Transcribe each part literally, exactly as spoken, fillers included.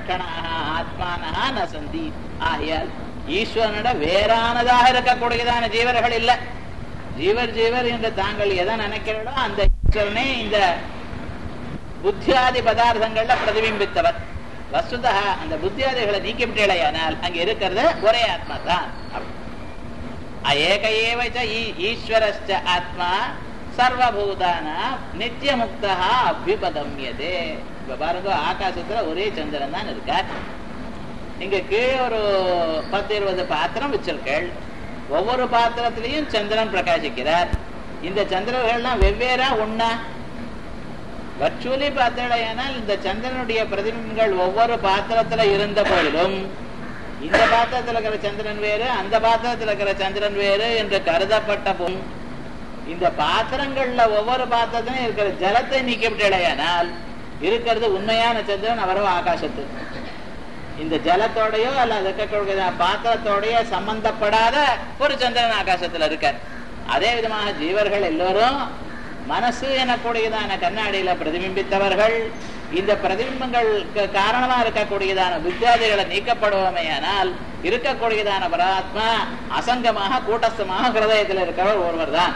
லட்சணாக ஆத்மானஹா ந சந்தி. ஆகையால் ஈஸ்வரனிட வேறானதாக இருக்கக்கூடியதான ஜீவர்கள் இல்ல. ஜீவர் ஜீவர் என்று தாங்கள் எதை நினைக்கிறீர்களோ அந்த ஈஸ்வரனே இந்த புத்தியாதி பதார்த்தங்கள்ல பிரதிபிம்பித்தவர். வஸ்துதா அந்த புத்தியாதிகளை நீக்கிவிட்டேனால் அங்க இருக்கிறது ஒரே ஆத்மா தான். ஏக ஏவ ஈஸ்வரஸ்ச ஆத்மா சர்வபூதான நித்திய முக்தா அபியுபகம்யதே. இப்ப பாருங்க, ஆகாசத்துல ஒரே சந்திரன் தான் இருக்கார். இங்க கீழே ஒரு பத்து இருபது பாத்திரம் வச்சிருக்கள். ஒவ்வொரு பாத்திரத்திலையும் சந்திரன் பிரகாசிக்கிறார். இந்த சந்திரர்கள்லாம் வெவ்வேறா ஒன்னா வர்ச்சுவலி பார்த்தேனால் இந்த சந்திரனுடைய பிரதிபிம்பங்கள் ஒவ்வொரு பாத்திரத்துல இருந்த போதிலும் இந்த பாத்திரத்தில் இருக்கிற சந்திரன் வேறு, அந்த பாத்திரத்தில் இருக்கிற சந்திரன் வேறு என்று கருதப்பட்ட பொன் இந்த பாத்திரங்கள்ல ஒவ்வொரு பாத்திரத்திலும் இருக்கிற ஜலத்தை நீக்கிவிட்டேனால் இருக்கிறது உண்மையான சந்திரன் அவரோ ஆகாசத்து. இந்த ஜலத்தோடையோ அல்ல இருக்கக்கூடிய பாத்திரத்தோடையோ சம்பந்தப்படாத ஒரு சந்திரன் ஆகாசத்துல இருக்கார். அதே விதமாக ஜீவர்கள் எல்லோரும் மனசு எனக்கூடியதான கண்ணாடியில பிரதிபிம்பித்தவர்கள். இந்த பிரதிபிம்பங்களுக்கு காரணமா இருக்கக்கூடியதான வித்தியாதிகளை நீக்கப்படுவோமையானால் இருக்கக்கூடியதான பரமாத்மா அசங்கமாக கூட்டஸ்தமாக ஹிருதயத்தில் இருக்கிறவர் ஒருவர் தான்.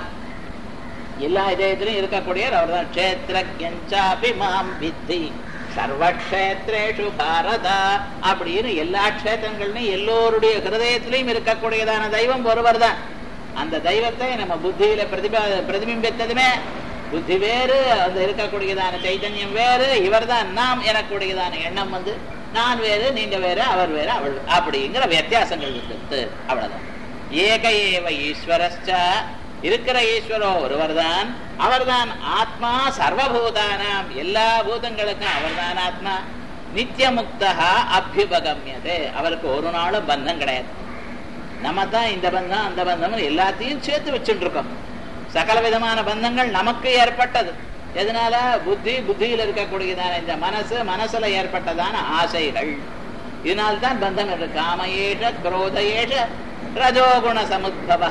எல்லா இதயத்திலும் இருக்கக்கூடியவர் அவர் தான். க்ஷேத்ரஜ்ஞாபி மாம் வித்தி சர்வக்ஷேத்ரேஷு பாரதா அப்படின்னு எல்லா க்ஷேத்திரங்கள்லையும் எல்லோருடைய ஹிருதயத்திலையும் இருக்கக்கூடியதான தெய்வம் ஒருவர் தான். அந்த தெய்வத்தை நம்ம புத்தியில பிரதிபா பிரதிபிம்பித்ததுமே புத்தி வேறு, அந்த இருக்கக்கூடியதான சைத்தன்யம் வேறு, இவர் தான் நாம் எனக்கூடியதான எண்ணம் வந்து நான் வேறு நீங்க வேறு அவர் வேறு அவள் அப்படிங்கிற வித்தியாசங்கள் இருக்கு. அவ்வளவுதான். ஏக ஏவ ஈஸ்வரஸ்ச இருக்கிற ஈஸ்வரோ ஒருவர் தான். அவர் தான் ஆத்மா சர்வபூதானாம் எல்லா பூதங்களுக்கும் அவர் தான் ஆத்மா. நித்திய முக்தா அபியுபகம்யதே அவருக்கு ஒரு நாளும் பந்தம் கிடையாது. நம்ம தான் இந்த பந்தம் அந்த பந்தம் எல்லாத்தையும் சேர்த்து வச்சுட்டு இருக்கோம். சகல விதமான பந்தங்கள் நமக்கு ஏற்பட்டது. எதனால? புத்தி, புத்தியில் இருக்கக்கூடியதான இந்த மனசு, மனசுல ஏற்பட்டதான ஆசைகள். இதனால்தான் பந்தம் இருக்கு. காமயேஷ குரோதயேஷ ரஜோகுண சமுத்பவ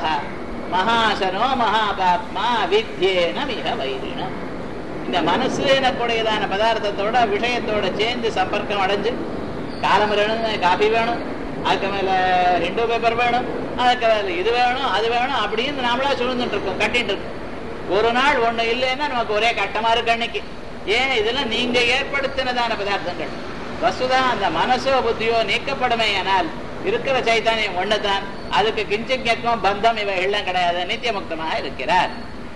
மகாசனோ மகாபாத்மா வித்யேன மிக வைரிணம். இந்த மனசு எனக்கூடியதான பதார்த்தத்தோட விஷயத்தோட சேர்ந்து சம்பர்க்கம் அடைஞ்சு காலம் வேணும், காபி வேணும், அதுக்கு மேல ரெண்டு பேப்பர் வேணும், அதுக்கு மேல இது வேணும் அது வேணும் அப்படின்னு நாமளா சுழ்ந்துட்டு இருக்கோம், கட்டிட்டு இருக்கோம். ஒரு நாள் ஒண்ணு இல்லைன்னா நமக்கு ஒரே கட்டமா இருக்கு அன்னைக்கு. ஏன்? இதெல்லாம் நீங்க ஏற்படுத்தினதான பதார்த்தங்கள். வசுதான் அந்த மனசோ புத்தியோ நீக்கப்படுமே ஆனால் இருக்கிற சைத்தன்யம் ஒண்ணுதான். அதுக்கு கிஞ்சித்வம் பந்தம் இவை எல்லாம் கிடையாது. நித்திய முக்தமாக இருக்கிறார்.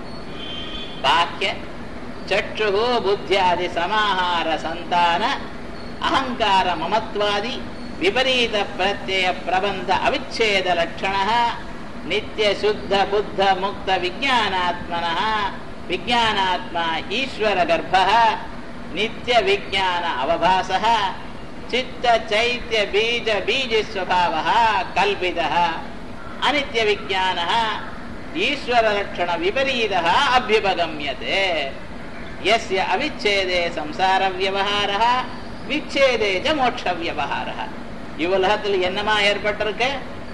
பாக்கிய சற்று புத்தியாதி சமாஹார சந்தான அகங்கார மமத்வாதி விபரீத பிரத்யய பிரபந்த அவிச்சேத லட்சண நித்திய சுத்த புத்த முக்த விஜானாத்மன விஜானாத்மா ஈஸ்வர கர்ப்ப நித்திய விஜான அவபாச சித்த சைத்ய பீஜ பீஜ ஸ்வபாவ கல்பித அனித்ய விஜான ஈஸ்வர லட்சண விபரீத அபியுபகம்யதே. யஸ்ய அவிச்சேதே சம்சார வியவஹார விச்சேதே ச மோட்ச வியவஹார. இவ்வுலகத்தில் என்னமா ஏற்பட்டிருக்கு?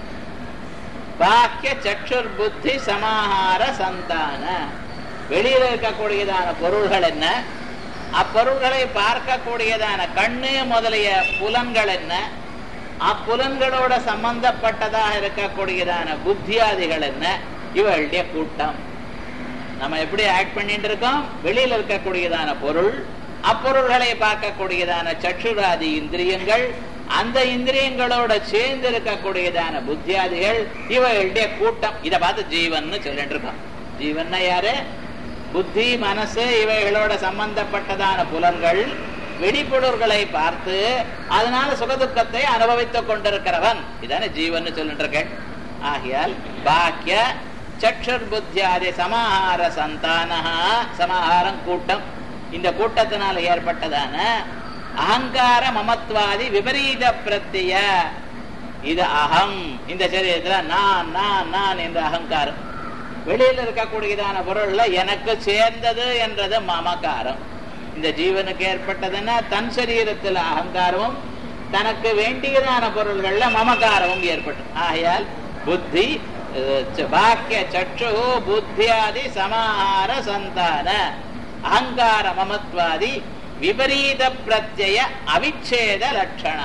பாக்கிய சக்ஷுர் புத்தி சமாஹார சந்தான. வெளியில இருக்கக்கூடியதான பொருள்கள் என்ன, அப்பொருள்களை பார்க்கக்கூடியதான கண்ணு முதலிய புலன்கள் என்ன, அப்புலன்களோட சம்பந்தப்பட்டதாக இருக்கக்கூடியதான புத்தியாதிகள் என்ன, இவளுடைய கூட்டம். நம்ம எப்படி ஆக்ட் பண்ணிட்டு இருக்கோம்? வெளியில இருக்கக்கூடியதான பொருள், அப்பொருள்களை பார்க்கக்கூடியதான சற்றுராதி இந்திரியங்கள், அந்த இந்திரியங்களோட சேர்ந்து இருக்கக்கூடியதான புத்தியாதிகள், இவளுடைய கூட்டம். இதை பார்த்து ஜீவன் சொல்லிட்டு இருக்கோம். ஜீவன்னா யாரு? புத்தி, மனசு இவைகளோட சம்பந்தப்பட்டதான புலன்கள், வெடிப்பொருள்களை பார்த்து அதனால சுகதுக்கத்தை அனுபவித்துக் கொண்டிருக்கிறவன் இதான ஜீவன் சொல்லிட்டு இருக்க. ஆகையால் பாக்கிய சக்ஷுர் புத்தியாதி சமாஹார சந்தான, சமாஹாரம் கூட்டம், இந்த கூட்டத்தினால் ஏற்பட்டதான அகங்கார மமத்வாதி விபரீத பிரத்ய, இது அகம், இந்த சரீரத்துல நான் நான் நான் என்ற அகங்காரம், வெளியில இருக்கக்கூடியதான பொருள்ல எனக்கு சேர்ந்தது என்றது மமகாரம். இந்த ஜீவனுக்கு ஏற்பட்டதுன்னா தன் சரீரத்துல அகங்காரமும் தனக்கு வேண்டியதான பொருள்கள்ல மமகாரமும் ஏற்பட்டு. ஆகையால் புத்தி பாக்கிய சற்று புத்தியாதி சமாஹார சந்தான அகங்கார மமத்வாதி விபரீத பிரத்யய அவிச்சேத லட்சணா.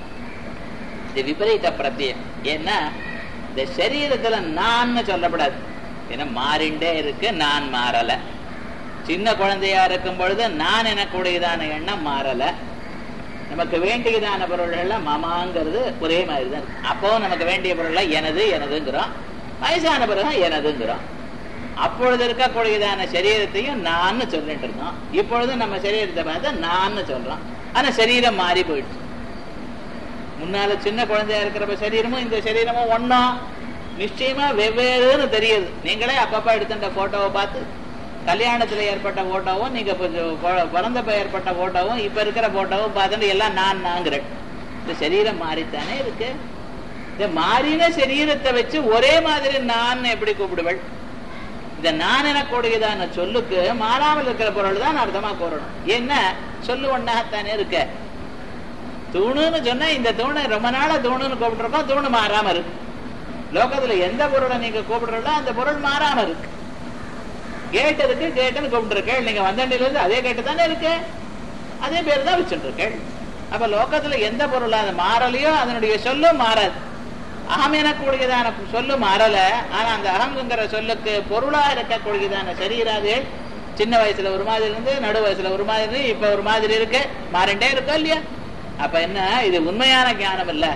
இது விபரீத பிரத்யம். ஏன்னா இந்த சரீரத்துல நான் சொல்லப்படாது. ஏன்னா மாறிண்டே இருக்கு, நான் மாறல. சின்ன குழந்தையா இருக்கும் பொழுது நான் எனக்குடையதான எண்ணம் மாறல. நமக்கு வேண்டியதான பொருள்கள் மமாங்கிறது ஒரே மாதிரி தான். அப்போ நமக்கு வேண்டிய பொருள் எனது எனதுங்கிறோம், வயசான பிறகு எனதுங்கிறோம். அப்பொழுது இருக்கக்கூடியதான சரீரத்தையும் நான் சொல்லிட்டு இருந்தோம். இப்பொழுது நம்ம சரீரத்தை பார்த்தா நான் சொல்றோம். ஆனா சரீரம் மாறி போயிடுச்சு. முன்னால சின்ன குழந்தையா இருக்கிறப்ப சரீரமும் இந்த சரீரமும் ஒன்னா நிச்சயமா வெவ்வேறுன்னு தெரியுது. நீங்களே அப்பப்ப எடுத்துட்ட போட்டோவை பார்த்து கல்யாணத்துல ஏற்பட்ட போட்டோவும் நீங்க பிறந்தப்ப ஏற்பட்ட போட்டோவும் இப்ப இருக்கிற போட்டோவும் பார்த்துட்டு எல்லாம் நான் நாங்கிற இந்த சரீரம் மாறித்தானே இருக்கு. இந்த மாறின சரீரத்தை வச்சு ஒரே மாதிரி நான் எப்படி கூப்பிடுவள்? இந்த நான் எனக்கூடியதான சொல்லுக்கு மாறாமல் இருக்கிற பொருள் தான் அர்த்தமா கூறணும். என்ன சொல்லு ஒன்னாகத்தானே இருக்க. தூணுன்னு சொன்னா இந்த தூணு ரொம்ப நாளா தூணுன்னு கூப்பிடுறப்ப தூணு மாறாம இருக்கு. லோகத்துல எந்த பொருளை நீங்க கூப்பிடுறோ அந்த பொருள் மாறாம இருக்கு. கேட்டு இருக்கு, கேட்டுன்னு கூப்பிட்டுருக்கேள். நீங்க வந்தண்டில இருந்து அதே கேட்டு தானே இருக்கு, அதே பேர் தான் வச்சுட்டு இருக்கேள். அப்ப லோகத்துல எந்த பொருள் அது மாறலையோ அதனுடைய சொல்லும் மாறாது. அகம் எனக்கூடியதான சொல்லு மாறல. ஆனா அந்த அகம்ங்கிற சொல்லுக்கு பொருளா இருக்கக்கூடியதான சரீராது சின்ன வயசுல ஒரு மாதிரி இருந்து நடு வயசுல ஒரு மாதிரி இப்ப ஒரு மாதிரி இருக்கு, மாறிண்டே இருக்கா இல்லையா? அப்ப என்ன இது உண்மையான ஞானம் இல்ல,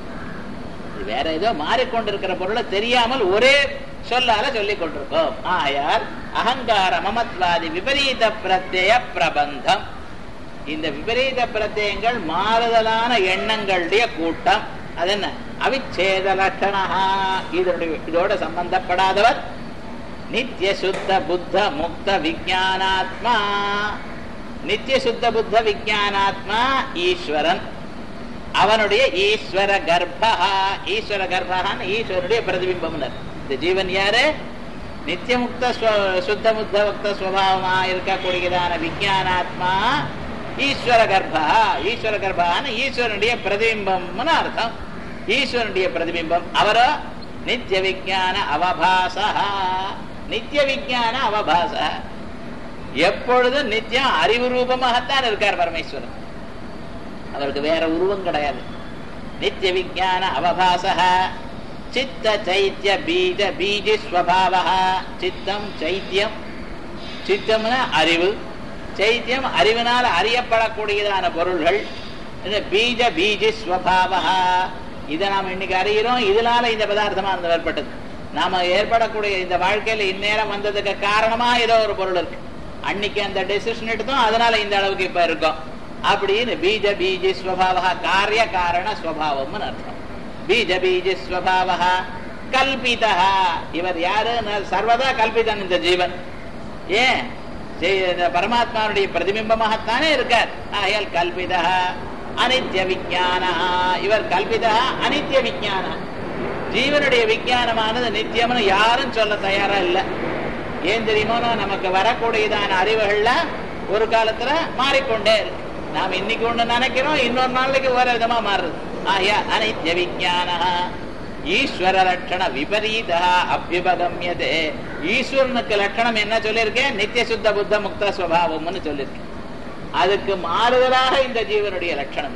இது வேற ஏதோ மாறிக்கொண்டிருக்கிற பொருளை தெரியாமல் ஒரே சொல்லால சொல்லிக் கொண்டிருக்கோம். ஆயால் அகங்கார மமத்வாதி விபரீத பிரத்யய பிரபந்தம். இந்த விபரீத பிரத்யங்கள் மாறுதலான எண்ணங்களுடைய கூட்டம். அது என்ன? அவிச்சேத லட்சணா. இதனுடைய இதோட சம்பந்தப்படாதவர் நித்திய சுத்த புத்த முக்த விஞ்ஞானாத்மா. நித்திய சுத்த புத்த விஞ்ஞானாத்மா ஈஸ்வரன். அவனுடைய ஈஸ்வர கர்ப்பா. ஈஸ்வர கர்ப்பான் ஈஸ்வரனுடைய பிரதிபிம்பம். இந்த ஜீவன் யாரு? நித்திய முக்த சுத்த முத்த முக்த ஸ்வபாவமா இருக்கக்கூடியதான விஞ்ஞானாத்மா ஈஸ்வர கர்ப்பா. ஈஸ்வர கர்ப்பான ஈஸ்வரனுடைய பிரதிபிம்பம்னு அர்த்தம். ஈஸ்வரனுடைய பிரதிபிம்பம். அவரோ நித்திய விஞ்ஞான அவபாச. நித்திய விஞ்ஞான அவபாச. எப்பொழுதும் நித்தியம் அறிவு ரூபமாகத்தான் இருக்கார் பரமேஸ்வரன். அவருக்கு வேற உருவம் கிடையாது. நித்திய விஞ்ஞான அவபாச. சித்த சைத்திய பீஜ பீஜி ஸ்வபாவ. சித்தம் சைத்தியம். சித்தம்னா அறிவு, சைத்தியம் அறிவினால் அறியப்படக்கூடியதான பொருள்கள். பீஜ பீஜி ஸ்வபாவ. இதை நாம் இன்னைக்கு அறிகிறோம். இதனால இந்த பதார்த்தமா அந்த ஏற்பட்டது. நாம ஏற்படக்கூடிய இந்த வாழ்க்கையில இந்நேரம் வந்ததுக்கு காரணமா ஏதோ ஒரு பொருள் இருக்கு. அன்னைக்கு அந்த டெசிஷன் எடுத்தோம், அதனால இந்த அளவுக்கு இப்ப இருக்கும் அப்படின்னு. பீஜ பீஜி ஸ்வபாவ காரிய காரண ஸ்வபாவம்னு அர்த்தம். பீஜ பீஜி ஸ்வபாவ கல்பிதா. இவர் யாரு? சர்வதா கல்பிதன் இந்த ஜீவன். ஏன்? பரமாத்மாவுடைய பிரதிபிம்பமாகத்தானே இருக்கார். ஆகையால் கல்பிதா அனித்ய விஞ்ஞான. இவர் கல்பிதா அனித்ய விஞ்ஞான. ஜீவனுடைய விஞ்ஞானமானது நித்தியம்னு யாரும் சொல்ல தயாரா இல்லை. ஏன் தெரியுமோ? நமக்கு வரக்கூடியதான அறிவுகள்ல ஒரு காலத்துல மாறிக்கொண்டே இருக்கு. நாம் இன்னைக்கு ஒண்ணு நினைக்கிறோம், இன்னொரு நாளைக்கு வேற விதமா மாறுது. ஆயா அனித்ய விஞ்ஞான. ஈஸ்வர லட்சண விபரீதா அபியுபகம்யதே. ஈஸ்வரனுக்கு லட்சணம் என்ன சொல்லியிருக்கேன்? நித்திய சுத்த புத்த முக்த ஸ்வபாவம்னு சொல்லியிருக்கேன். அதுக்கு மாறுதலாக இந்த ஜீவனுடைய லட்சணம்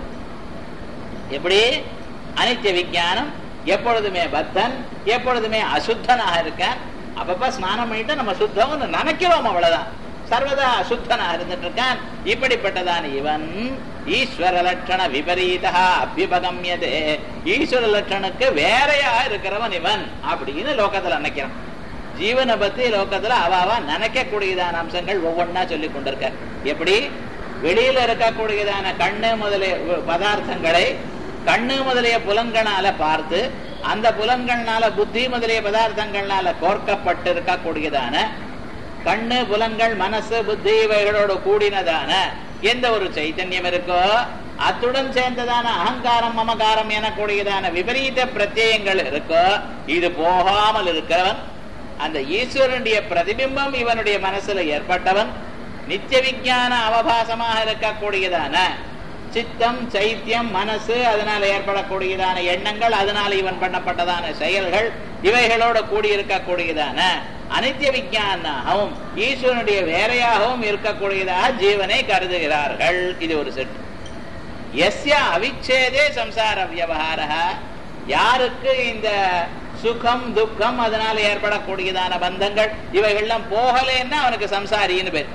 எப்படி? அனித்திய விஞ்ஞானம். எப்பொழுதுமே பக்தன், எப்பொழுதுமே அசுத்தனாக இருக்கான். அப்பப்ப ஸ்நானம் பண்ணிட்டு நம்ம சுத்தம்னு நினைக்கிறோம், அவ்வளவுதான். சர்வதா அசுத்தனாக இருந்துட்டு இருக்கான். இப்படிப்பட்டதான் இவன் ஈஸ்வர லட்சண விபரீதா அபியுபகம்யதே. ஈஸ்வர லட்சணுக்கு வேறையா இருக்கிறவன் இவன் அப்படின்னு லோகத்துல நினைக்கிறான். ஜீவனை பத்தி லோகத்துல அவாவா நினைக்கக்கூடியதான அம்சங்கள் ஒவ்வொன்னா சொல்லி கொண்டிருக்க. எப்படி? வெளியில இருக்கக்கூடியதான கண்ணு முதலிய பதார்த்தங்களை கண்ணு முதலிய புலன்களால பார்த்து, அந்த புலன்கள்னால புத்தி முதலிய பதார்த்தங்கள்னால கோர்க்கப்பட்டு இருக்கக்கூடியதான கண்ணு புலன்கள் மனசு புத்தி இவைகளோடு கூடினதான எந்த ஒரு சைத்தன்யம் இருக்கோ அத்துடன் சேர்ந்ததான அகங்காரம் மமகாரம் எனக்கூடியதான விபரீத பிரத்யங்கள் இருக்கோ, இது போகாமல் இருக்கிறவன் அந்த ஈஸ்வரனுடைய பிரதிபிம்பம் இவனுடைய மனசுல ஏற்பட்டவன். நித்திய விஞ்ஞான அவபாசமாக இருக்கக்கூடியதான சித்தம், சைத்தியம், மனசு, அதனால ஏற்படக்கூடியதான எண்ணங்கள், அதனால இவன் பண்ணப்பட்டதான செயல்கள், இவைகளோட கூடியிருக்கக்கூடியதான அனித்திய விஞ்ஞானாகவும் ஈஸ்வரனுடைய வேறையாகவும் இருக்கக்கூடியதாக ஜீவனை கருதுகிறார்கள். இது ஒரு செட். எஸ்ய அவிச்சேதே சம்சார வியவஹார, யாருக்கு இந்த சுகம் துக்கம் அதனால ஏற்படக்கூடியதான பந்தங்கள் இவைகள்லாம் போகலன்னா அவனுக்கு சம்சாரின்னு பேர்.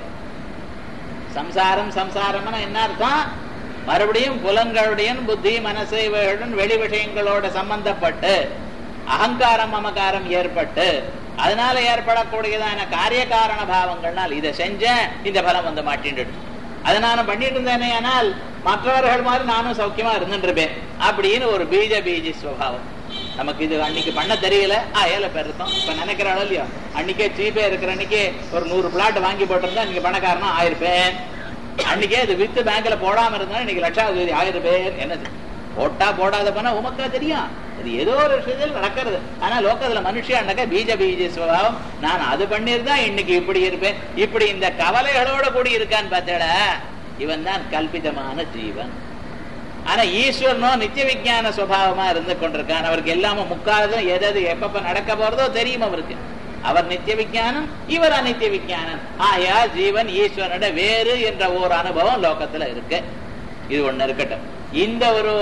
சம்சாரம் சம்சாரம்னா என்ன அர்த்தம்? மறுபடியும் புலன்களுடைய புத்தி, மனசு இவைகளுடன் வெளி விஷயங்களோட சம்பந்தப்பட்டு அகங்காரம் மமகாரம் ஏற்பட்டு அதனால ஏற்படக்கூடியதான காரிய காரண பாவங்கள்னால் இதை செஞ்ச இந்த பலம் வந்து மாட்டிட்டு அதை நான் பண்ணிட்டு இருந்தேனே, ஆனால் மற்றவர்கள் மாதிரி நானும் சௌக்கியமா இருந்துருப்பேன் அப்படின்னு ஒரு பீஜ பீஜி சுவாவம். நமக்கு இது அன்னைக்கு பண்ண தெரியல, ஆ ஏழை பேர் இருக்கோம் இப்ப நினைக்கிறாளோ இல்லையோ, அன்னைக்கே சீப்பே இருக்கிற அன்னைக்கு ஒரு நூறு பிளாட் வாங்கி போட்டிருந்தா இன்னைக்கு பணக்காரனா ஆயிருப்பேன். அன்னைக்கே இது வித்து பேங்க்ல போடாம இருந்தா இன்னைக்கு லட்சாதிபதி ஆயிருப்பேன். என்னது போட்டா போடாத பண்ணா உமக்கா தெரியும், அது ஏதோ ஒரு விஷயத்தில் நடக்கிறது. ஆனா லோக்கத்துல மனுஷியாண்டாக்க பீஜ பீஜ சுவாவம், நான் அது பண்ணிருந்தா இன்னைக்கு இப்படி இருப்பேன். இப்படி இந்த கவலைகளோட கூடி இருக்கான்னு பார்த்தேட, இவன் தான் கல்பிதமான ஜீவன். ஆனா ஈஸ்வரனோ நித்திய விஞ்ஞான சுபாவமா இருந்து கொண்டிருக்கான். அவருக்கு எல்லாமே முக்காலதும் எதாவது எப்பப்ப நடக்க போறதோ தெரியும் அவருக்கு. அவர் நித்திய விஞ்ஞானம், இவர் அநித்திய விஞ்ஞானம். ஆயா ஜீவன் ஈஸ்வரனோட வேறு என்ற ஒரு அனுபவம் லோகத்துல இருக்கு. இது ஒண்ணு இருக்கட்டும். இந்த ஒரு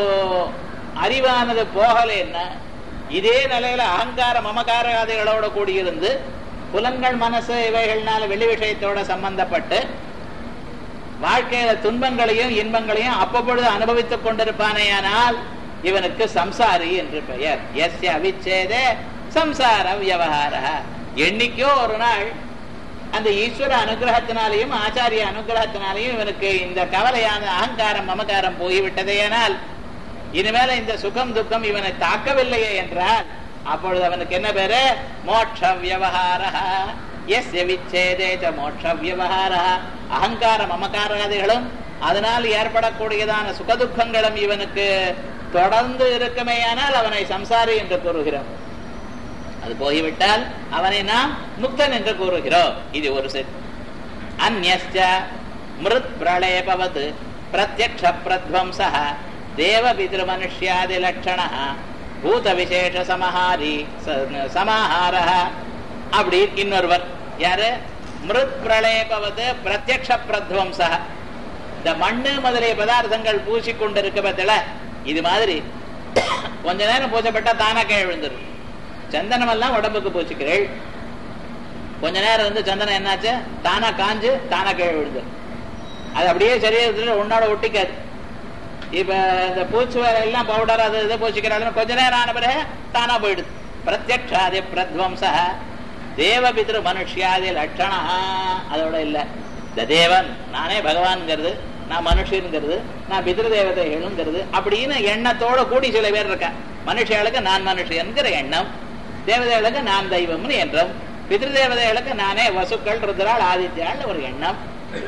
அறிவானது போகலைன்னா இதே நிலையில அகங்கார மமகாராதிகளோட கூடியிருந்து புலன்கள் மனசு இவைகள்னால வெளி விஷயத்தோட சம்பந்தப்பட்டு வாழ்க்கையில துன்பங்களையும் இன்பங்களையும் அப்பப்பொழுது அனுபவித்துக் கொண்டிருப்பானேயானால் இவனுக்கு சம்சாரி என்று பெயர். எஸ்ய அவிச்சேதே சம்சார வியவஹார. என்னைக்கோ ஒரு நாள் அந்த ஈஸ்வர அனுகிரகத்தினாலையும் ஆச்சாரிய அனுகிரகத்தினாலையும் இவனுக்கு இந்த கவலையான அகங்காரம் மமகாரம் போய்விட்டதேயானால் இனிமேல இந்த சுகம் துக்கம் இவனை தாக்கவில்லையே என்றால் அப்பொழுது அவனுக்கு என்ன பேரு? மோட்ச வியவஹார. எஸ்ய விச்சேதே ச மோட்ச வியவஹார. அகங்கார மமகாராதிகளும் அதனால் ஏற்படக்கூடியதான சுகதுக்கங்களும் இவனுக்கு தொடர்ந்து இருக்குமேயானால் அவனை சம்சாரி என்று கூறுகிறோம். அது போய்விட்டால் அவனை நாம் முக்தன் என்று கூறுகிறோம். இது ஒரு செட். அந்யஸ்ச மிருத் பிரளயபவத் பிரத்யக்ஷ பிரத்வம்சஹ தேவ பித்ரு மனுஷ்யாதி லட்சணஹ பூத விசேஷ சமஹாரி சமாஹாரஹ. அப்படி இன்னொருவர் யாரு? மிருத் பிரளயபவத் பிரத்யக்ஷ பிரத்வம்சஹ. இந்த மண்ணு முதலிய பதார்த்தங்கள் பூசி கொண்டிருக்க பத்தில இது மாதிரி கொஞ்ச நேரம் பூசப்பட்டா தானா கீழ் விழுந்துடும். சந்தனம் எல்லாம் உடம்புக்கு பூச்சிக்கிறேள், கொஞ்ச நேரம் வந்து சந்தனம் என்னாச்சு தானா காஞ்சு தானா கீழ் விழுந்துடும். அது அப்படியே சரீரத்துல உன்னோட ஒட்டிக்காது. இப்ப இந்த பூச்சி வேலை எல்லாம் பவுடர் அது இதை பூச்சிக்கிறாள், கொஞ்ச நேரம் ஆன பிறகு தானா போயிடுது. பிரத்யக்ஷாதி பிரத்வம்ச தேவ பித்ரு மனுஷ்யாதி லட்சணா. அதோட இல்ல, இந்த தேவன் நானே பகவான்ங்கிறது, நான் மனுஷங்கிறது, நான் பித்ரு தேவதைகளுங்கிறது அப்படின்னு எண்ணத்தோட கூடி சில பேர் இருக்க. மனுஷர்களுக்கு நான் மனுஷன்கிற எண்ணம், தேவதைகளுக்கு நான் தெய்வம்னு எண்ணம், பித்ரு தேவதைகளுக்கு நானே வசுக்கள் ருத்ராள் ஆதித்யாள் ஒரு எண்ணம்,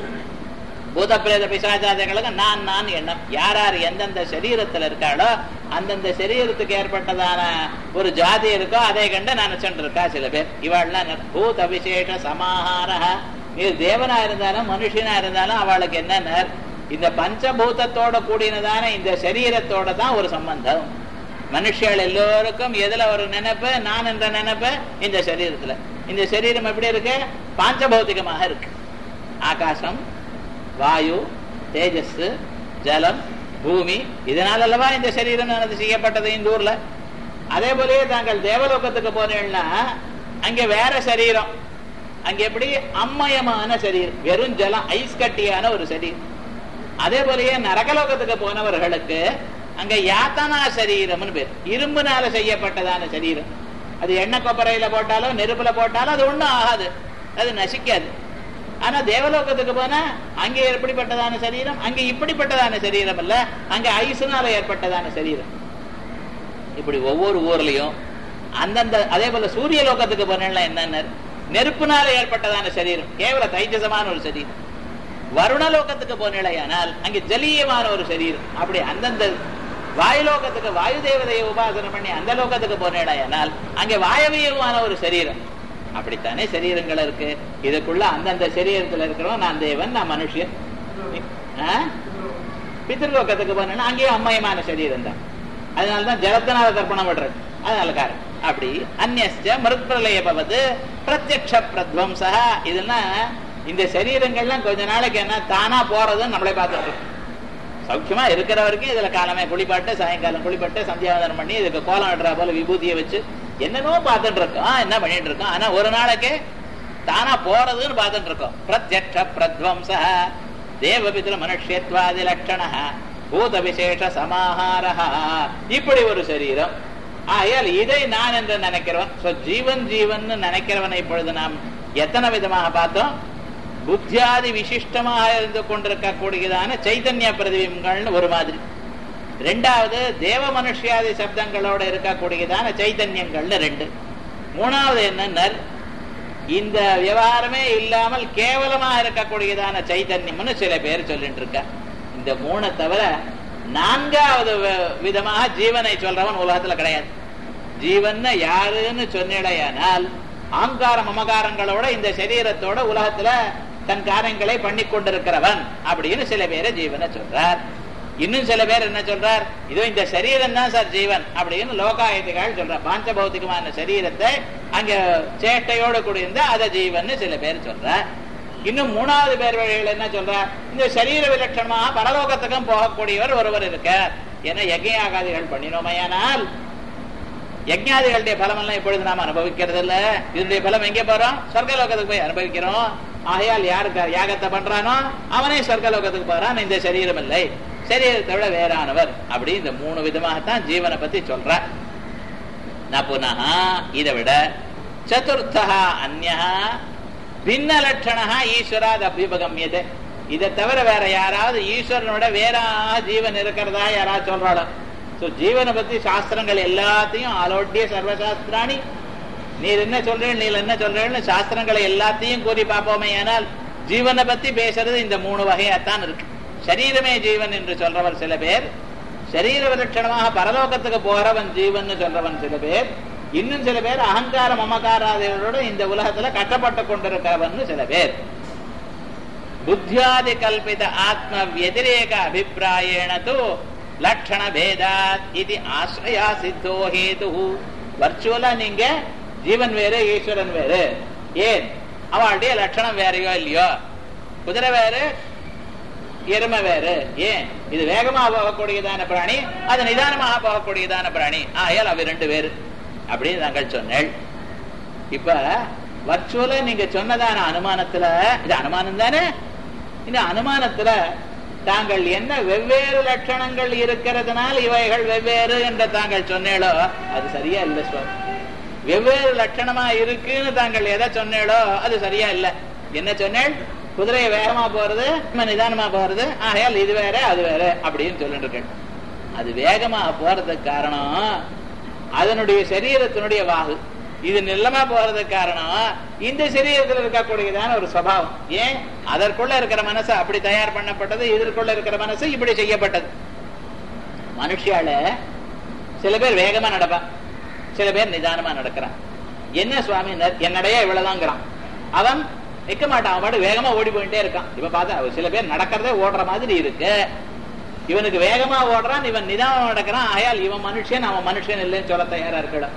பூத பிரேத பிசாச்சாதிகளுக்கு நான் நான் எண்ணம். யார் யார் எந்தெந்த சரீரத்துல இருக்காளோ அந்தந்த சரீரத்துக்கு ஏற்பட்டதான ஒரு ஜாதி இருக்கோ அதை கண்டு நினைச்சுட்டு இருக்கா சில பேர். இவாள்லாம் பூத விசேஷ சமாஹார. இது தேவனா இருந்தாலும் மனுஷனா இருந்தாலும் அவளுக்கு என்ன, இந்த பஞ்சபூதத்தோட கூடினதான இந்த சரீரத்தோட தான் ஒரு சம்பந்தம். மனுஷர்கள் எல்லோருக்கும் எதுல ஒரு நினைப்பு? நான் என்ற நினைப்பு இந்த சரீரத்துல. இந்த சரீரம் எப்படி இருக்கு? பாஞ்சபௌதிகமாக இருக்கு. ஆகாசம், வாயு, தேஜஸ், ஜலம், பூமி, இதனால அல்லவா இந்த சரீரம் செய்யப்பட்டது இந்த ஊர்ல. அதே போலயே தாங்கள் தேவலோகத்துக்கு போனீங்கன்னா அங்க வேற சரீரம், அங்க எப்படி அம்மயமான சரீரம், வெறும் ஜலம் ஐஸ் கட்டியான ஒரு சரீரம். அதே போலயே நரகலோகத்துக்கு போனவர்களுக்கு அங்க யாத்தனா சரீரம்னு பேர், இரும்புனால செய்யப்பட்டதான சரீரம். அது எண்ணெய் கொப்பரையில போட்டாலும் நெருப்புல போட்டாலும் அது ஒண்ணும் ஆகாது, அது நசிக்காது. ஆனா தேவலோகத்துக்கு போனா அங்க எப்படிப்பட்டதான சரீரம்? அங்க இப்படிப்பட்டதான சரீரம் இல்ல, அங்க ஐசுனால ஏற்பட்டதான சரீரம். இப்படி ஒவ்வொரு ஊர்லயும் அந்தந்த. அதே போல சூரிய லோகத்துக்கு போனா என்ன? நெருப்புனால ஏற்பட்டதான சரீரம், கேவல தைஜசமான ஒரு சரீரம். வருணலோகத்துக்கு போனால் அங்க ஜலீயமான ஒரு சரீரம். அப்படி அந்தந்த வாயுலோகத்துக்கு வாயு தேவதையை உபாசனம் பண்ணி அந்த லோகத்துக்கு போனால் அங்க வாயவீயமான ஒரு சரீரம். அப்படித்தானே சரீரங்கள் இருக்கு. இதுக்குள்ள அந்தந்த சரீரத்துல இருக்கிறோம். நான் தேவன், நான் மனுஷன். பித்ருலோகத்துக்கு போனா அங்கேயும் அம்மயமான சரீரம் தான். அதனாலதான் ஜலத்தினால தர்ப்பணம் விடுறது. அதனால காரணம் அப்படி அந்நிய மிருத்பிரலய பவது பிரத்யக்ஷ பிரத்வம்சா. இதெல்லாம் இந்த சரீரங்கள்லாம் கொஞ்ச நாளைக்கு என்ன தானா போறதுன்னு நம்மளே பார்த்துட்டு சௌக்கியமா இருக்கிற வரைக்கும் இதுல காலமே குளிப்பாட்டு சாயங்காலம் குளிப்பாட்டு சந்தியாவதனம் பண்ணி இதுக்கு கோலம் இடுறா போல விபூதியை வச்சு என்னென்னோ பார்த்துட்டு இருக்கோம், என்ன பண்ணிட்டு இருக்கோம். ஆனா ஒரு நாளைக்கு தானா போறதுன்னு பார்த்துட்டு இருக்கோம். பிரத்யக்ஷ பிரத்வம்ச தேவபித்ரு மனுஷ்யத்வாதி லட்சண பூத விசேஷ சமாஹார. இப்படி ஒரு சரீரம். ஆகையால் இதை நான் என்று நினைக்கிறவன். ஜீவன் ஜீவன் நினைக்கிறவனை இப்பொழுது நாம் எத்தனை விதமாக பார்த்தோம். புத்தியாதி விசிஷ்டமாக இருந்து கொண்டிருக்கக்கூடியதான சைதன்ய பிரதிபிம்பங்கள்னு ஒரு மாதிரி. ரெண்டாவது தேவ மனுஷியாதி சப்தங்களோட இருக்கக்கூடியதான சைதன்யங்கள்னு ரெண்டு. மூணாவது என்ன, இந்த விவகாரமே இல்லாமல் கேவலமா இருக்கக்கூடியதான சைதன்யம்னு சில பேர் சொல்லிட்டு இருக்க. இந்த மூணை தவிர நான்காவது விதமாக ஜீவனை சொல்றவன் உலகத்துல கிடையாது. ஜீவன் யாருன்னு சொன்னிடையானால் ஆங்கார மமகாரங்களோட இந்த சரீரத்தோட உலகத்துல தன் காரியங்களை பண்ணி கொண்டிருக்கிறவன் அப்படின்னு சில பேரை ஜீவனை சொல்றார். இன்னும் சில பேர் என்ன சொல்றார், இதோ இந்த சரீரம் தான் சார் ஜீவன் அப்படின்னு லோகாயத்திகள் சொல்றார். பாஞ்ச பௌத்திகமான சரீரத்தை அங்க சேட்டையோடு கூடியிருந்தா அதை ஜீவன் சில பேர் சொல்றார். இன்னும் மூணாவது பேர் வழிகள் என்ன சொல்றார், இந்த சரீர விலட்சணமாக பரலோகத்துக்கும் போகக்கூடியவர் ஒருவர் இருக்கார். ஏன்னா யஜ்ஞாகாதிகள் பண்ணினோமையானால் யஜ்ஞாதிகளுடைய பலம் எல்லாம் இப்பொழுது நாம் அனுபவிக்கிறது இல்ல. இதனுடைய பலம் எங்கே போறோம், சொர்க்கலோகத்துக்கு போய் அனுபவிக்கிறோம். ஆகையால் யாருக்கு யாகத்தை பண்றானோ அவனே சொர்க்கலோகத்துக்கு போறான். இந்த சரீரம் இல்லை, சரீரத்தை விட வேறானவர். அப்படி இந்த மூணு விதமாகத்தான் ஜீவனை பத்தி சொல்ற. புனः இதை விட சதுர்த்தா அந்யா பின்ன லட்சணா ஈஸ்வராத் அபியுபகம்யதே. இதை தவிர வேற யாராவது ஈஸ்வரனோட வேற ஜீவன் இருக்கிறதா யாராவது சொல்றாளோ. ஜீவனை பத்தி சாஸ்திரங்கள் எல்லாத்தையும் ஆலோட்டிய சர்வசாஸ்திராணி நீர் என்ன சொல்றேன் நீ என்ன சொல்றேன்னு சாஸ்திரங்களை எல்லாத்தையும் கூறி பார்ப்போமே. ஆனால் ஜீவனை பத்தி பேசுறது இந்த மூணு வகையாத்தான் இருக்கு. சரீரமே ஜீவன் என்று சொல்றவர் சில பேர், சரீர விலட்சணமாக பரலோகத்துக்கு போறவன் ஜீவன் சொல்றவன் சில பேர், இன்னும் சில பேர் அகங்கார மமகாராதிகளோட இந்த உலகத்துல கட்டப்பட்டு கொண்டிருக்கிறவன் சில பேர். புத்தியாதி கல்பித ஆத்ம வதிரேக அபிப்பிராயேண து லட்சண பேதாத் இது ஆஸ்ரயா சித்தோ ஹேது. வர்ச்சுவலா நீங்க ஜீவன் வேறு ஈஸ்வரன் வேறு. ஏன் அவளுடைய லட்சணம் வேறையோ இல்லையோ, குதிரை வேறு எருமை வேறு. ஏன் இது வேகமாக போகக்கூடியதான பிராணி, அது நிதானமாக போகக்கூடியதான பிராணி. ஆயால் அவை ரெண்டு பேரு அப்படின்னு நாங்கள் சொன்னேன். இப்ப வர்ச்சுவலா நீங்க சொன்னதான அனுமானத்துல, இது அனுமானம் தானே, இந்த அனுமானத்துல தாங்கள் என்ன வெவ்வேறு லட்சணங்கள் இருக்கிறதுனால் இவைகள் வெவ்வேறு என்று தாங்கள் சொன்னேளோ அது சரியா இல்லை சுவாமி. வெவ்வேறு லட்சணமா இருக்குன்னு தாங்கள் எதை சொன்னேளோ அது சரியா இல்லை. என்ன சொன்னேன், குதிரையை வேகமா போறது நிதானமா போறது, ஆகையால் இது வேற அது வேற அப்படின்னு சொல்லிட்டு இருக்கேன். அது வேகமா போறதுக்கு காரணம் அதனுடைய சரீரத்தினுடைய வாகு, இது நிலமா போறதுக்கு காரணம் இந்த சரீரத்தில் இருக்கக்கூடியதான ஒரு சுபாவம். ஏன் அதற்குள்ள இருக்கிற மனசு அப்படி தயார் பண்ணப்பட்டது, இதற்குள்ள இருக்கிற மனசு இப்படி செய்யப்பட்டது. மனுஷியால சில பேர் வேகமா நடப்பான், சில பேர் நிதானமா நடக்கிறான். என்ன சுவாமி என்னடைய இவ்வளவுதாங்கிறான், அவன் நிக்க மாட்டான், அவன் பாட்டு வேகமா ஓடி போயிட்டே இருக்கான். இப்ப பார்த்தா சில பேர் நடக்கிறதே ஓடுற மாதிரி இருக்கு. இவனுக்கு வேகமா ஓடுறான், இவன் நிதானமா நடக்கிறான். ஆயால் இவன் மனுஷன் அவன் மனுஷன் இல்லைன்னு சொல்ல தயாரா இருக்கணும்.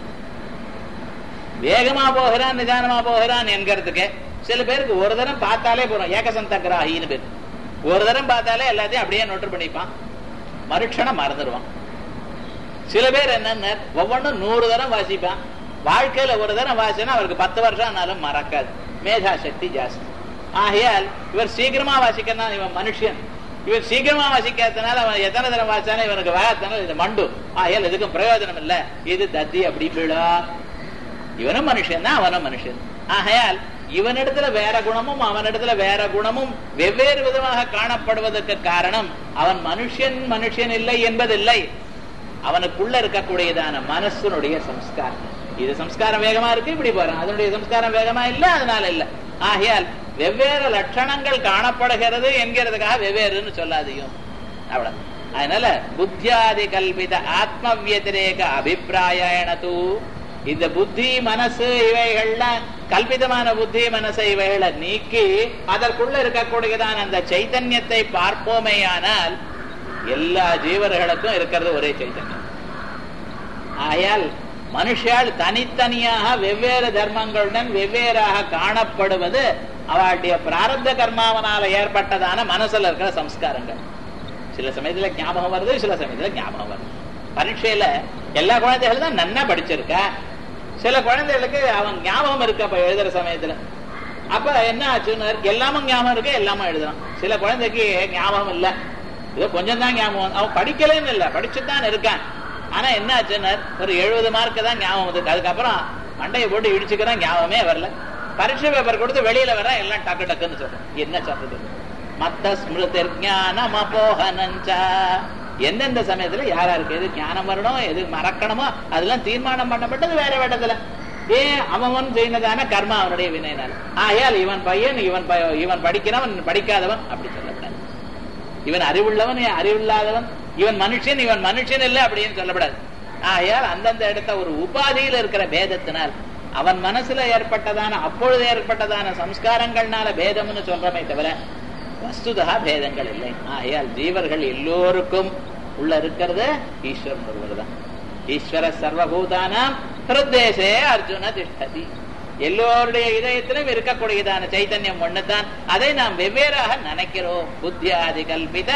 வேகமா போகிறான் நிதானமா போகிறான் என்கிறதுக்கு சில பேருக்கு ஒரு தரம் பார்த்தாலே போறோம், ஏகசந்த கிராகின்னு பேர். ஒரு தரம் பார்த்தாலே எல்லாத்தையும் அப்படியே நோட்டு பண்ணிப்பான், மறுக்ஷணம் மறந்துடுவான். சில பேர் என்னன்னு ஒவ்வொன்றும் நூறு தரம் வாசிப்பான், வாழ்க்கையில ஒரு தரம் வாசினா அவருக்கு பத்து வருஷம் ஆனாலும் மறக்காது, மேதா சக்தி ஜாஸ்தி. ஆகையால் இவர் சீக்கிரமா வாசிக்கிறான், இவன் மனுஷன். இவர் சீக்கிரமா வாசிக்காதனால அவன் எத்தனை தரம் வாசிச்சாலும் இவனுக்கு வேகத்தினால இது மண்டு. ஆகையால் எதுக்கும் பிரயோஜனம் இல்லை, இது தத்தி அப்படி போயிடா. இவனும் மனுஷன் தான் அவனும் மனுஷன். ஆகையால் இவனிடத்துல வேற குணமும் அவனிடத்துல வேற குணமும் வெவ்வேறு விதமாக காணப்படுவதற்கு காரணம் அவன் மனுஷன் மனுஷன் இல்லை என்பதில்லை, அவனுக்குள்ள இருக்கக்கூடியதான மனசனுடைய சம்ஸ்காரம். இது சம்ஸ்காரம் வேகமா இருக்கு இப்படி போறான், அதனுடைய சம்ஸ்காரம் வேகமா இல்ல அதனால இல்ல. ஆகையால் வெவ்வேறு லட்சணங்கள் காணப்படுகிறது என்கிறதுக்காக வெவ்வேறுன்னு சொல்லாதையும் அவ்வளவு. அதனால புத்தியாதி கல்பித ஆத்ம வதிரேக அபிப்பிராயண தூ, இந்த புத்தி மனசு இவைகள்லாம் கல்பிதமான புத்தி மனசு இவைகளை நீக்கி அதற்குள்ள இருக்கக்கூடியதான அந்த சைத்தன்யத்தை பார்ப்போமேயானால் எல்லா ஜீவர்களுக்கும் இருக்கிறது ஒரே சைத்தன்யம். ஆயால் மனுஷால் தனித்தனியாக வெவ்வேறு தர்மங்களுடன் வெவ்வேறாக காணப்படுவது அவளுடைய பிராரப்த கர்மாவனால ஏற்பட்டதான மனசுல இருக்கிற சம்ஸ்காரங்கள். சில சமயத்துல ஞாபகம் வருது, சில சமயத்துல ஞாபகம் வருது. பரீட்சையில எல்லா குழந்தைகளும் தான் நன்னா படிச்சிருக்கா, சில குழந்தைகளுக்கு அவன் ஞாபகம் இருக்கு அப்ப எழுதுற சமயத்துல. அப்ப என்ன ஆச்சுன்னு எல்லாமும் ஞாபகம் இருக்கு, எல்லாமும் எழுதுறான். சில குழந்தைக்கு ஞாபகம் இல்லை, ஏதோ கொஞ்சம் தான் ஞாபகம், அவன் படிக்கலன்னு இல்லை, படிச்சுதான் இருக்கான். ஆனா என்ன ஆச்சுன்னு ஒரு எழுபது மார்க்கு தான் ஞாபகம் இருக்கு. அதுக்கப்புறம் மண்டையை போட்டு இடிச்சுக்கதான் ஞாபகமே வரல. பரீட்சை பேப்பர் கொடுத்து வெளியில வர எல்லாம் டக்கு டக்குன்னு சொல்றோம். என்ன சொல்றது? மத்த ஸ்மிருதி ஞானம் அபோகனஞ்சா. எந்தெந்த சமயத்துல யாரா இருக்கு எது ஞானம் வரணும் எது மறக்கணுமோ அதெல்லாம் தீர்மானம் பண்ணப்பட்டது வேற வேடத்துல. ஏன் அவன் செய்யனதான கர்மா அவனுடைய வினையினால். ஆயால் இவன் பையன் இவன் இவன் படிக்கிறவன் படிக்காதவன் அப்படி சொல்லப்படாது. இவன் அறிவுள்ளவன் அறிவில்லாதவன், இவன் மனுஷன் இவன் மனுஷன் இல்லை அப்படின்னு சொல்லப்படாது. ஆயால் அந்தந்த இடத்த ஒரு உபாதியில் இருக்கிற பேதத்தினால் அவன் மனசுல ஏற்பட்டதான அப்பொழுது ஏற்பட்டதான சம்ஸ்காரங்கள்னால பேதம்னு சொல்றமே தவிர வஸ்துதா பேதங்கள் இல்லை. ஆகையால் ஜீவர்கள் எல்லோருக்கும் உள்ள இருக்கிறது ஈஸ்வரன் ஒருவர் தான். ஈஸ்வர சர்வபூதானாம் ஹிருதேசே அர்ஜுன திஷ்டதி. எல்லோருடைய இதயத்திலும் இருக்கக்கூடியதான சைத்தன்யம் ஒண்ணுதான். அதை நாம் வெவ்வேறாக நினைக்கிறோம். புத்தியாதி கல்பித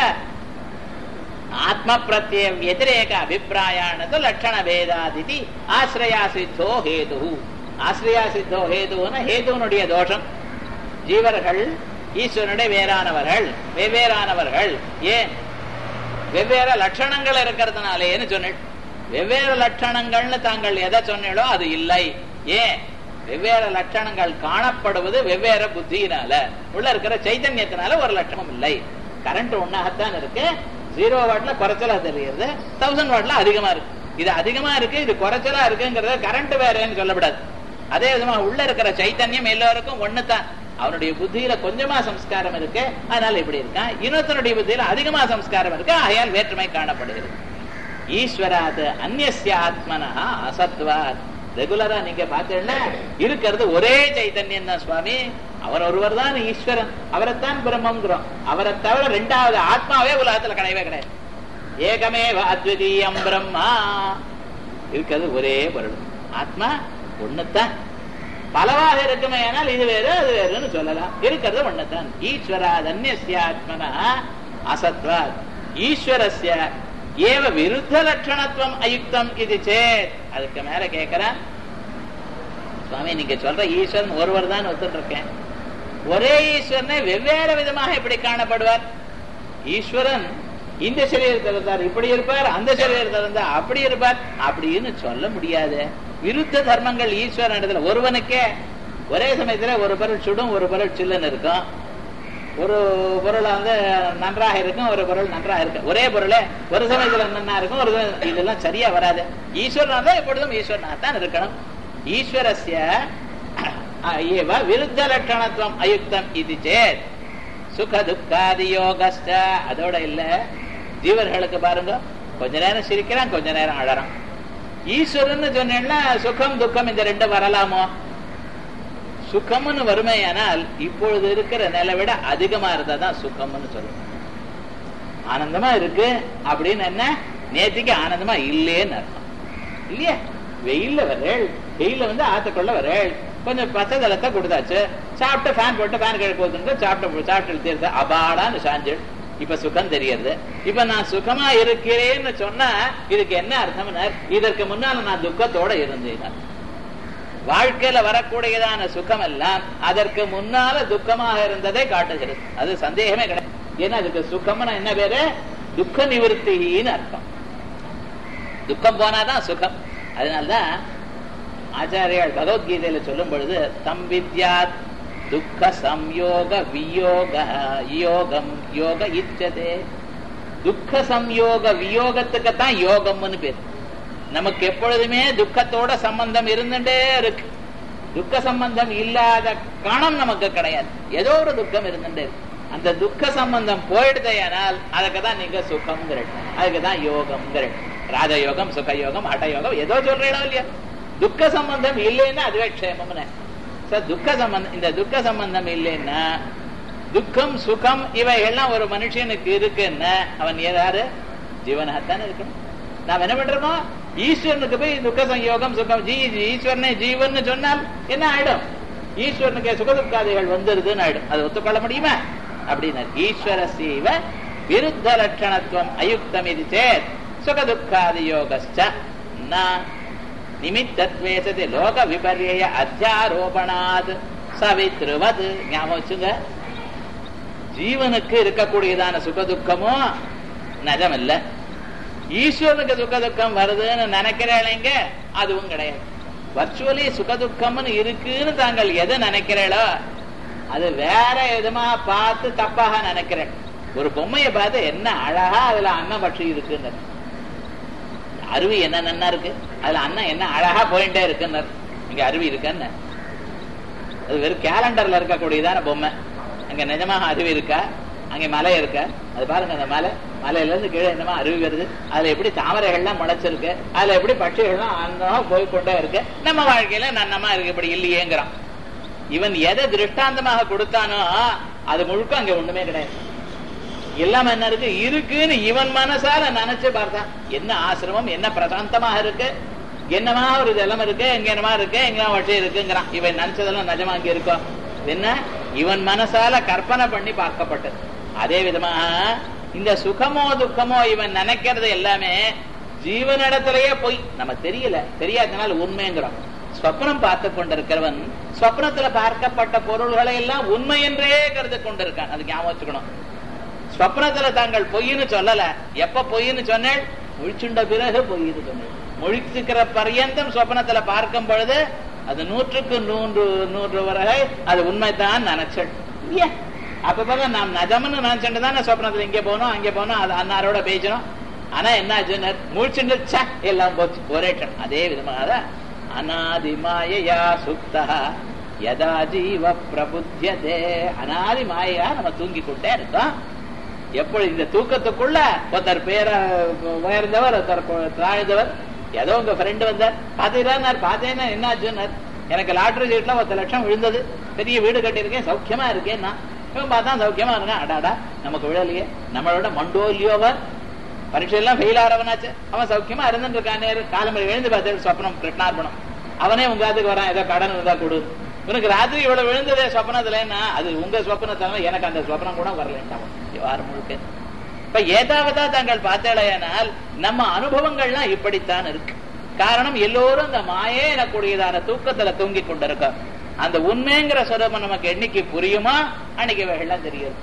ஆத்ம பிரத்ய வதிரேக அபிப்பிராயானது லட்சண பேதாதிதி ஆசிரியா சித்தோ ஹேது. ஆசிரியா சித்தோ ஹேதுன்னா ஹேதுனுடைய தோஷம். ஜீவர்கள் ஈஸ்வரனுடைய வேறானவர்கள் வெவ்வேறானவர்கள். ஏன்? வெவ்வேறு லட்சணங்கள் இருக்கிறதுனாலேன்னு சொன்னேன். வெவ்வேறு லட்சணங்கள்னு தாங்கள் எதை சொன்னீங்களோ அது இல்லை. ஏன்? வெவ்வேறு லட்சணங்கள் காணப்படுவது வெவ்வேறு புத்தியினால, உள்ள இருக்கிற சைத்தன்யத்தினால ஒரு லட்சணம் இல்லை. கரண்ட் ஒன்னாகத்தான் இருக்கு. ஜீரோ வாட்ல குறைச்சலா தெரியுது, தௌசண்ட் வாட்ல அதிகமா இருக்கு. இது அதிகமா இருக்கு இது குறைச்சலா இருக்குங்கிறத கரண்ட் வேறன்னு சொல்லப்படாது. அதே விதமா உள்ள இருக்கிற சைத்தன்யம் எல்லோருக்கும் ஒண்ணுதான். அவனுடைய புத்தியில கொஞ்சமா சம்ஸ்காரம் இருக்கு, அதனால இப்படி இருக்கான். இன்னொருத்தனுடைய புத்தியில அதிகமா சம்ஸ்காரம் இருக்கு, ஆகையால் வேற்றுமை காணப்படுகிறது. ஈஸ்வராத் அந்நிய ஆத்மனா அசத்வாத். ரெகுலரா நீங்க பாத்தீங்கன்னா இருக்கிறது ஒரே சைத்தன்யம் தான் சுவாமி. அவர் ஒருவர் தான் ஈஸ்வரன், அவரைத்தான் பிரம்மங்கிறோம். அவரை தவிர ரெண்டாவது ஆத்மாவே உலகத்துல கிடையவே கிடையாது. ஏகமேவ அத்விதீயம் பிரம்மா. இருக்கிறது ஒரே பொருள், ஆத்மா ஒண்ணுத்தான். பலவாக இருக்குமே ஆனால் இது வேறு அது வேறுன்னு சொல்லலாம். இருக்கிறது ஒண்ணுதான். ஈஸ்வராத் அந்நிய ஆத்மனா அசத்வாத். ஈஸ்வரஸ்ய ஏவ விருத்த லட்சணத்துவம் அயுக்தம் இது சேத். அதுக்கு மேல கேட்கிறேன் சுவாமி, நீங்க சொல்ற ஈஸ்வரன் ஒருவர் தான் ஒத்துட்டு இருக்கேன். ஒரே ஈஸ்வரனை வெவ்வேறு விதமாக எப்படி காணப்படுவார்? ஈஸ்வரன் இந்த சரீரத்தில் இருந்தார் இப்படி இருப்பார், அந்த சரீரத்தில் இருந்தார் அப்படி இருப்பார் அப்படின்னு சொல்ல முடியாது. விருத்த தர்மங்கள் ஈஸ்வரன் இடத்துல ஒருவனுக்கே ஒரே சமயத்துல ஒரு பொருள் சுடும் ஒரு பொருள் சில்லுன்னு இருக்கும், ஒரு பொருள் வந்து நன்றாக இருக்கும் ஒரு பொருள் நன்றாக இருக்கு. ஒரே பொருளே ஒரு சமயத்துல நன்னா இருக்கும் ஒரு இதெல்லாம் சரியா வராது. ஈஸ்வரன் தான் எப்பொழுதும் ஈஸ்வரனாகத்தான் இருக்கணும். ஈஸ்வரஸ்ய ஏவ விருத்த லட்சணத்துவம் அயுக்தம் இது சேத் சுக துக்காதி யோகஸ்ட. அதோட இல்ல, ஜீவர்களுக்கு பாருங்க கொஞ்ச நேரம் சிரிக்கிறான் கொஞ்ச நேரம் அழறான். ஈஸ்வரன் சொன்னேன்னா சுகம் துக்கம் இந்த ரெண்டு வரலாமோ? சுகம்னு வறுமையானால் இப்பொழுது இருக்கிற நிலை விட அதிகமா இருந்தாதான் சுகம்னு சொல்லுவோம். ஆனந்தமா இருக்கு அப்படின்னு என்ன, நேத்திக்கு ஆனந்தமா இல்லேன்னு அர்த்தம் இல்லையா? வெயில்ல வரேள், வெயில வந்து ஆத்துக்குள்ள வரேள், கொஞ்சம் பச்சைதளத்தை கொடுத்தாச்சு, சாப்பிட்டு ஃபேன் போட்டு ஃபேன் கீழே போகுதுன்னு சாப்பிட்டு சாப்பிட்டு தீர்த்து அபாடான்னு சாஞ்சு இப்ப சுகம் தெரியறது. இப்ப நான் சுகமா இருக்கிறேன்னு சொன்னா இதுக்கு என்ன அர்த்தம்னா, இதற்கு முன்னால நான் துக்கத்தோட இருந்தேன். வாழ்க்கையில வரக்கூடியதான சுகம் எல்லாம் அதற்கு முன்னால துக்கமாக இருந்ததை காட்டுகிறது. அது சந்தேகமே கிடையாது. ஏன்னா அதுக்கு சுகம்னா என்ன பேரு? துக்க நிவர்த்தின்னு அர்த்தம். துக்கம் போனாதான் சுகம். அதனால்தான் ஆச்சாரியால் பகவத்கீதையில சொல்லும் பொழுது தம் வித்யாத் துக்க சம்யோக வியோக யோகம் யோக இச்சதே. துக்க சம்யோக வியோகத்துக்குத்தான் யோகம்னு பேர். நமக்கு எப்பொழுதுமே துக்கத்தோட சம்பந்தம் இருந்துட்டே இருக்கு. துக்க சம்பந்தம் இல்லாத கணம் நமக்கு கிடையாது. ஏதோ ஒரு துக்கம் இருந்துட்டே இருக்கு. அந்த துக்க சம்பந்தம் போயிடுதையானால் அதுக்குதான் நீங்க சுகம்ங்கிற, அதுக்குதான் யோகம்ங்கிற. ராஜயோகம் சுகயோகம் ஹடயோகம் ஏதோ சொல்றீங்களோ இல்லையா? துக்க சம்பந்தம் இல்லைன்னா அதுவே க்ஷேமம்னு. துக்க சம்பந்தம் இந்த துக்க சம்பந்தம் இல்லைன்னா துக்கம் சுகம் இவைகள்லாம் ஒரு மனுஷனுக்கு இருக்குன்னு அவன் ஏதாவது ஜீவனாகத்தானே இருக்கணும். நாம் என்ன பண்றோமோ ஈஸ்வரனுக்கு போய் துக்க சம்யோகம் சுகம் ஜீ ஈஸ்வரனே ஜீவன் சொன்னால் என்ன ஆயிடும்? ஈஸ்வரனுக்கு சுகதுக்காதிகள் வந்துருதுன்னு ஆயிடும். அது ஒத்துக்கொள்ள முடியுமா? அப்படின்னா ஈஸ்வர சீவ விருத்த லட்சணத்துவம் அயுக்தம் இது சேத் சுகதுக்காதி யோகஸ்ச நிமித்தத்வேசதி லோக விபர்ய அத்தியாரோபணாத் சவித்ருவது. ஞாபகம் வச்சுங்க, ஜீவனுக்கு இருக்கக்கூடியதான சுகதுக்கமோ நஜம் இல்ல. ஈஸ்வரனுக்கு சுகதுக்கம் வருதுன்னு நினைக்கிறீங்க, அதுவும் கிடையாது. வர்ச்சுவலி சுகதுக்கம்னு இருக்குன்னு தாங்கள் எதை நினைக்கிறீங்களோ அது வேற விதமா பார்த்து தப்பாக நினைக்கிறேன். ஒரு பொம்மையை பார்த்து என்ன அழகா அதுல அன்ன பட்சி இருக்குன்னு, அருவி என்ன நன்னா இருக்கு, அதுல அண்ணன் என்ன அழகா போயிட்டே இருக்குன்னு இங்க அருவி இருக்குன்னு. அது வெறும் கேலண்டர்ல இருக்கக்கூடியதான பொம்மை. அங்க நிஜமாக அருவி இருக்கா? அங்க மலை இருக்கா? அது பாருங்க, அந்த மலை மலையில இருந்து கீழே என்னமா அருவி வருது, அதுல எப்படி தாமரைகள்லாம் முளைச்சிருக்கு, அதுல எப்படி பட்சிகள்லாம் அந்தமா போய்கொண்டே இருக்கு. நம்ம வாழ்க்கையில நன்னமா இருக்கு, இப்படி இல்லையேங்கிறான். இவன் எதை திருஷ்டாந்தமாக கொடுத்தானோ அது முழுக்க அங்க ஒண்ணுமே கிடையாது. எல்லாம் என்ன இருக்கு இருக்குன்னு இவன் மனசால நினைச்சு பார்த்தான். என்ன ஆசிரமம், என்ன பிரசாந்தமாக இருக்கு, என்னமா ஒரு ஜலம் இருக்கு, எங்க என்னமா இருக்கு, எங்க வட்சி இருக்குங்கிறான். இவன் நினைச்சதெல்லாம் நிஜமா அங்க இருக்கும். என்ன இவன் மனசால கற்பனை பண்ணி பார்க்கப்பட்டது. அதே விதமாக இந்த சுகமோ துக்கமோ இவன் நினைக்கிறது எல்லாமே ஜீவனிடத்திலேயே போய் நம்ம தெரியல, தெரியாதனால உண்மைங்கிறோம். ஸ்வப்னம் பார்த்து கொண்டிருக்கிறவன் ஸ்வப்னத்துல பார்க்கப்பட்ட பொருள்களை எல்லாம் உண்மை என்றே கருது கொண்டிருக்கான். அது ஞாபகம் வச்சுக்கணும். ஸ்வப்னத்துல தாங்கள் பொய்ன்னு சொல்லல. எப்ப பொய்ன்னு சொன்னேன்? முழிச்சுண்ட பிறகு பொய்ன்னு சொன்னேன். முழிச்சுக்கிற பர்யந்தம் ஸ்வப்னத்துல பார்க்கும் பொழுது அது நூற்றுக்கு நூறு நூறு வரை அது உண்மைதான் நினைச்சேன். அப்ப நாம் நஜம்னு நினைச்சுட்டு தான் ஸ்வப்னத்துல இங்கே போனோம் அங்கே போனோம், அது அன்னாரோட பேசணும். ஆனா என்ன ஆச்சுன்னு முழிச்சுட்டு எல்லாம் போச்சு, ஒரே டன். அதே விதமாக அநாதி மாயையா சுப்தா யதா ஜீவ பிரபுத்தியதே. அநாதி மாயையா நம்ம தூங்கி கொண்டே இருக்கோம். எப்பொழுது இந்த தூக்கத்துக்குள்ள ஒருத்தர் பேர உயர்ந்தவர் ஒருத்தர் தாழ்ந்தவர், ஏதோ உங்க ஃப்ரெண்டு வந்தார், பாத்தீங்கன்னா பாத்தேன்னா என்ன ஆச்சுன்னார், எனக்கு லாட்டரி சீட்ல பத்து லட்சம் விழுந்தது, பெரிய வீடு கட்டியிருக்கேன், சௌக்கியமா இருக்கேன். நான் இவன் பார்த்தா சௌக்கியமா இருக்கேன். அடாடா நமக்கு விழலையே, நம்மளோட மண்டோ இல்லையோவர் பரீட்சையெல்லாம் ஃபெயில் ஆறவனாச்சு, அவன் சௌக்கியமா இருந்துட்டு இருக்கானே. காலம்பரை எழுந்து பார்த்து சொப்னம் கிருஷ்ணார்பணம், அவனே உங்க அதுக்கு வரான், ஏதோ கடன் இருந்தா கொடு. உனக்கு ராத்திரி இவ்வளவு விழுந்ததே சொப்னத்துலன்னா அது உங்க சொப்னத்தால எனக்கு அந்த சொப்னம் கூட வரலன்ட்டான் வாரம் முழுக்க. இப்ப ஏதாவதா தாங்கள் பார்த்தேனால் நம்ம அனுபவங்கள்லாம் இப்படித்தான் இருக்கு. காரணம் எல்லோரும் இந்த மாயே எனக்கூடியதான தூக்கத்துல தூங்கி கொண்டிருக்க. அந்த உண்மைங்கிற சொரூபம் நமக்கு என்னைக்கு புரியுமா அன்னைக்கு வெள்ளம் தெரியும்.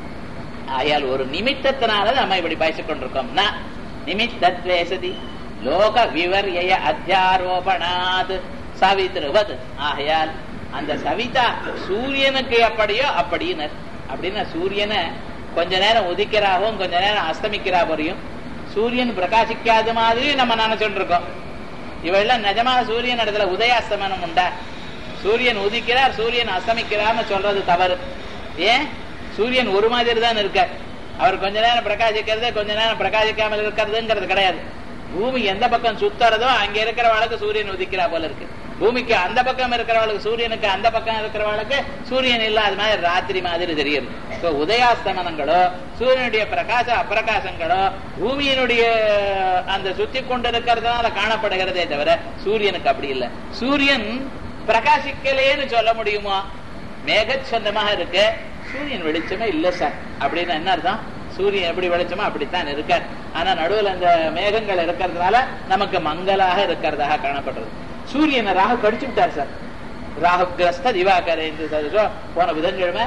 ஆயால் ஒரு நிமித்தத்தினால நம்ம இப்படி பேசிக் கொண்டிருக்கோம்னா நிமித்தத்வேசதி லோக விவர்ய அத்தியாரோபணாத் சவித்ருவது. ஆகையால் அந்த சவிதா சூரியனுக்கு எப்படியோ அப்படின்னு அப்படின்னா சூரியனை கொஞ்ச நேரம் உதிக்கிறாகவும் கொஞ்ச நேரம் அஸ்தமிக்கிறா போறியும் சூரியன் பிரகாசிக்காத மாதிரி நம்ம நினைச்சுட்டு இருக்கோம். இவெல்லாம் நிஜமாக சூரியன் இடத்துல உதயாஸ்தமனம் உண்டா? சூரியன் உதிக்கிறார் சூரியன் அஸ்தமிக்கிறார்னு சொல்றது தவறு. ஏன்? சூரியன் ஒரு மாதிரி தான் இருக்க. அவர் கொஞ்ச நேரம் பிரகாசிக்கிறது கொஞ்ச நேரம் பிரகாசிக்காமல் இருக்கிறதுங்கிறது கிடையாது. பூமி எந்த பக்கம் சுத்துறதோ அங்க இருக்கிறவளுக்கு சூரியன் உதிக்கிறா போல இருக்கு. பூமிக்கு அந்த பக்கம் இருக்கிறவளுக்கு சூரியனுக்கு அந்த பக்கம் இருக்கிறவளுக்கு சூரியன் இல்லாத மாதிரி ராத்திரி மாதிரி தெரியுது. உதயாஸ்தமனங்களோ சூரியனுடைய பிரகாச அப்பிரகாசங்களோ பூமியினுடைய அந்த சுத்தி கொண்டு இருக்கிறதுனால காணப்படுகிறதே தவிர சூரியனுக்கு அப்படி இல்லை. சூரியன் பிரகாசிக்கலேன்னு சொல்ல முடியுமா? மேகச்சந்தமாக இருக்கு, சூரியன் வெளிச்சமே இல்ல சார் அப்படின்னு என்ன அர்த்தம்? சூரியன் எப்படி வெளிச்சமோ அப்படித்தான் இருக்க. ஆனா நடுவில் அந்த மேகங்கள் இருக்கிறதுனால நமக்கு மங்கலாக இருக்கிறதாக காணப்படுறது. சூரியனை ராகு கடிச்சு விட்டார் சார். ராகு கிரஸ்த திவாகர போன புதன்கிழமை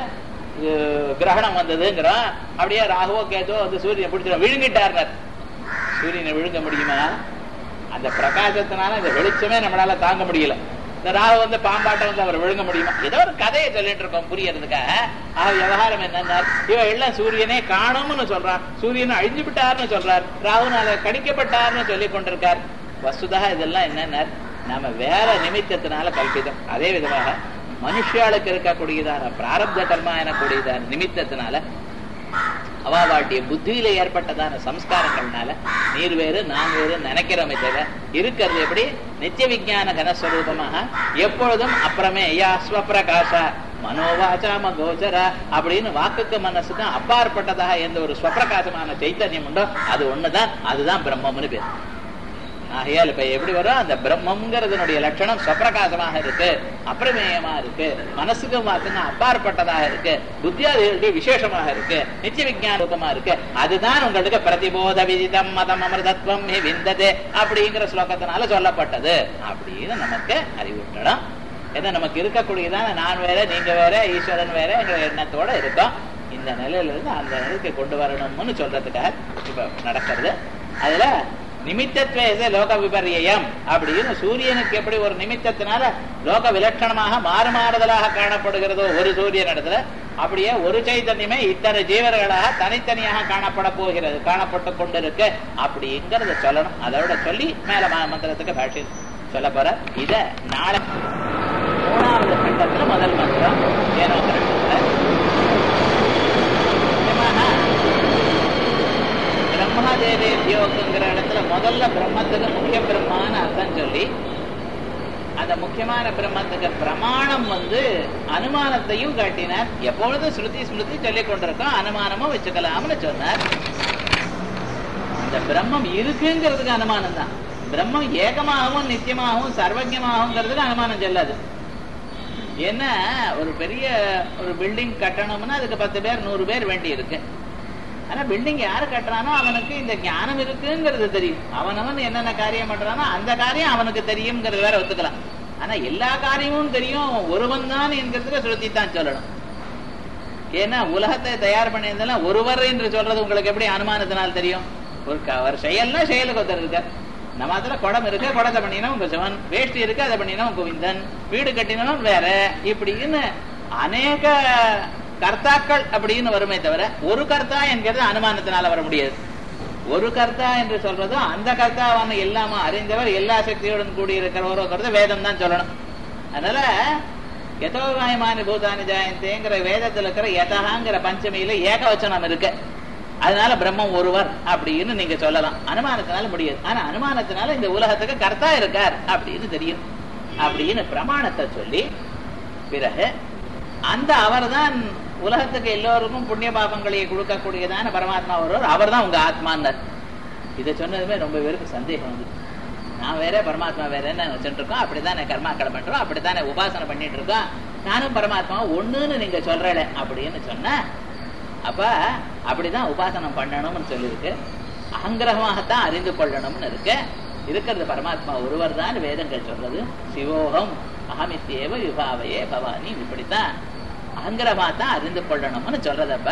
கிரகணம் வந்ததுங்கிறோம். அப்படியே ராகுவோ கேதோ வந்து சூரியனை பிடிச்சிடும் விழுங்கிட்டார். சூரியனை விழுங்க முடியுமா? அந்த பிரகாசத்தினால இந்த வெளிச்சமே நம்மளால தாங்க முடியல. இந்த ராகு வந்து பாம்பாட்ட வந்து அவர் விழுங்க முடியுமா? ஏதோ ஒரு கதையை சொல்லிட்டு இருக்கோம் புரியறதுக்காக. ஆக விவகாரம் என்னன்னா இவ எல்லாம் சூரியனே காணும்னு சொல்றார், சூரியனை அழிஞ்சு விட்டார்னு சொல்றார், ராகுனால கடிக்கப்பட்டார்னு சொல்லி கொண்டிருக்கார். வசுதா இதெல்லாம் என்னன்னா நாம வேற நிமித்தத்தினால கல்பிதம். அதே விதமாக மனுஷாளுக்கு இருக்கக்கூடியதான பிராரப்த கர்மா எனக்கூடியதான நிமித்தத்தினால அவாவாட்டிய புத்தியில ஏற்பட்டதான சம்ஸ்காரங்கள்னால நீர் வேறு நான் வேறு நினைக்கிறோமே தவிர இருக்கிறது எப்படி நித்திய விஞ்ஞான கனஸ்வரூபமாக எப்பொழுதும் அப்புறமேயா ஸ்வப்பிரகாச மனோவாச்சாம கோச்சரா அப்படின்னு வாக்குக்கு மனசுக்கும் அப்பாற்பட்டதாக எந்த ஒரு ஸ்வப்பிரகாசமான சைத்தன்யம் உண்டோ அது ஒண்ணுதான், அதுதான் பிரம்மம்னு பேர். ஆகையால் இப்ப எப்படி வரும் அந்த பிரம்மங்கிறதுனுடைய லட்சணம் ஸ்வப்பிரகாசமாக இருக்கு, அப்பிரமேயமா இருக்கு, மனசுக்கும் வாக்குக்கும் அப்பாற்பட்டதாக இருக்கு, புத்தியாதிகளுடைய விசேஷமாக இருக்கு, நித்திய விஞ்ஞான ரூபமா இருக்கு. அதுதான் உங்களுக்கு பிரதிபோத விதிதம் மதம் அமிர்தத்வம் விந்தது அப்படிங்கிற ஸ்லோகத்தினால சொல்லப்பட்டது அப்படின்னு நமக்கு அறிவுட்டணும். ஏன்னா நமக்கு இருக்கக்கூடியதான நான் வேற நீங்க வேற ஈஸ்வரன் வேற என்ற எண்ணத்தோட இருக்கோம். இந்த நிலையில இருந்து அந்த நிலைக்கு கொண்டு வரணும்னு சொல்றதுக்காக இப்ப நடக்கிறது. அதுல நிமித்தத்வேச லோக விபரியம் அப்படின்னு சூரியனுக்கு எப்படி ஒரு நிமித்தத்தினால லோக விலட்சணமாக மாறுமாறுதலாக காணப்படுகிறதோ ஒரு சூரியன் இடத்துல, அப்படியே ஒரு சைத்தன்யமே இத்தனை ஜீவர்களாக தனித்தனியாக காணப்பட போகிறது, காணப்பட்டு கொண்டிருக்கு அப்படிங்கறத சொல்லணும். அதோட சொல்லி மேல மந்திரத்துக்கு பாஷை சொல்ல போற. இத நாளை மூணாவது கண்டத்துல முதல் மந்திரம் ஏனோ பிரம்மதேவேத்யோங்கிற இடத்துல முதல்ல பிரம்மத்துக்கு முக்கிய பிரம்மான அர்த்தம் சொல்லி அந்த முக்கியமான பிரம்மத்துக்கு பிரமாணம் வந்து அனுமானத்தையும் காட்டினார். எப்பொழுதும் ஸ்ருதி ஸ்மிருதி சொல்லிக் கொண்டிருக்கோம், அனுமானமும் வச்சுக்கலாம்னு சொன்னார். இந்த பிரம்மம் இருக்குங்கிறதுக்கு அனுமானம் தான். பிரம்மம் ஏகமாகவும் நித்தியமாகவும் சர்வஜமாகவுங்கிறதுக்கு அனுமானம் சொல்லாது. ஏன்னா ஒரு பெரிய ஒரு பில்டிங் கட்டணும்னா அதுக்கு பத்து பேர் நூறு பேர் வேண்டி இருக்கு. ஆனா பில்டிங் யாரு கட்டுறானோ அவனுக்கு இந்த ஞானம் இருக்குங்கிறது தெரியும். அவனவன் என்னென்ன காரியம் பண்றானோ அந்த காரியம் அவனுக்கு தெரியுங்கிறது வேற ஒத்துக்கலாம். ஆனா எல்லா காரியமும் தெரியும் ஒருவன் தான் என்கிறதுக்கு சுருத்தி தான் சொல்லணும். ஏன்னா உலகத்தை தயார் பண்ணியிருந்தாலும் ஒருவர் என்று சொல்றது உங்களுக்கு எப்படி அனுமானத்தினால் தெரியும்? ஒரு ஒரு செயல்னா செயலுக்கு ஒருத்தர் இருக்கார். நம்ம அதுல குடம் இருக்கு, குடத்தை பண்ணினவன் குசவன், வேஷ்டி இருக்கு அதை பண்ணினவன் கோவிந்தன், வீடு கட்டினவன் வேற, இப்படின்னு அநேக கர்த்தாக்கள் அப்படின்னு வருமே தவிர ஒரு கர்த்தா என்கிறது அனுமானத்தினால வர முடியாது. ஒரு கர்த்தா என்று சொல்றதும் அந்த கர்த்தாவான எல்லாம அறிந்தவர் எல்லா சக்தியுடன் கூடியிருக்கிறவரோங்கிறத வேதம் தான் சொல்லணும். அதனால யதோகாயமானி பூதானி ஜாயந்தேங்கிற வேதத்துல இருக்கிற யதகாங்கிற பஞ்சமியில ஏகவச்சனம் இருக்கு. அதனால பிரம்மம் ஒருவர் அப்படின்னு நீங்க சொல்லலாம். அனுமானத்தினால முடியாது. ஆனா அனுமானத்தினால இந்த உலகத்துக்கு கர்த்தா இருக்கார் அப்படின்னு தெரியும் அப்படின்னு பிரமாணத்தை சொல்லி பிறகு அந்த அவர் தான் உலகத்துக்கு எல்லோருக்கும் புண்ணிய பாபங்களை கொடுக்கக்கூடியதான பரமாத்மா ஒருவர், அவர் தான் உங்க ஆத்மான்னார். இதை சொன்னதுமே ரொம்ப பேருக்கு சந்தேகம் வந்து, நான் வேற பரமாத்மா வேறன்னு வச்சுட்டு இருக்கோம், அப்படித்தானே கர்மாக்களை பண்றோம், அப்படித்தானே உபாசனை பண்ணிட்டு இருக்கோம், நானும் பரமாத்மா ஒண்ணுன்னு நீங்க சொல்றல அப்படின்னு சொன்ன அப்ப அப்படிதான் உபாசனம் பண்ணணும்னு சொல்லியிருக்கு. அகங்கிரகமாகத்தான் அறிந்து கொள்ளணும்னு இருக்கு. இருக்கிறது பரமாத்மா ஒருவர் தான் வேதங்கள் சொல்றது. சிவோகம் அகமித்யேவ யுகாவையே பவானி, இப்படித்தான் அகங்கிரகமா தான் அறிந்து கொள்ளணும்னு சொல்றதப்ப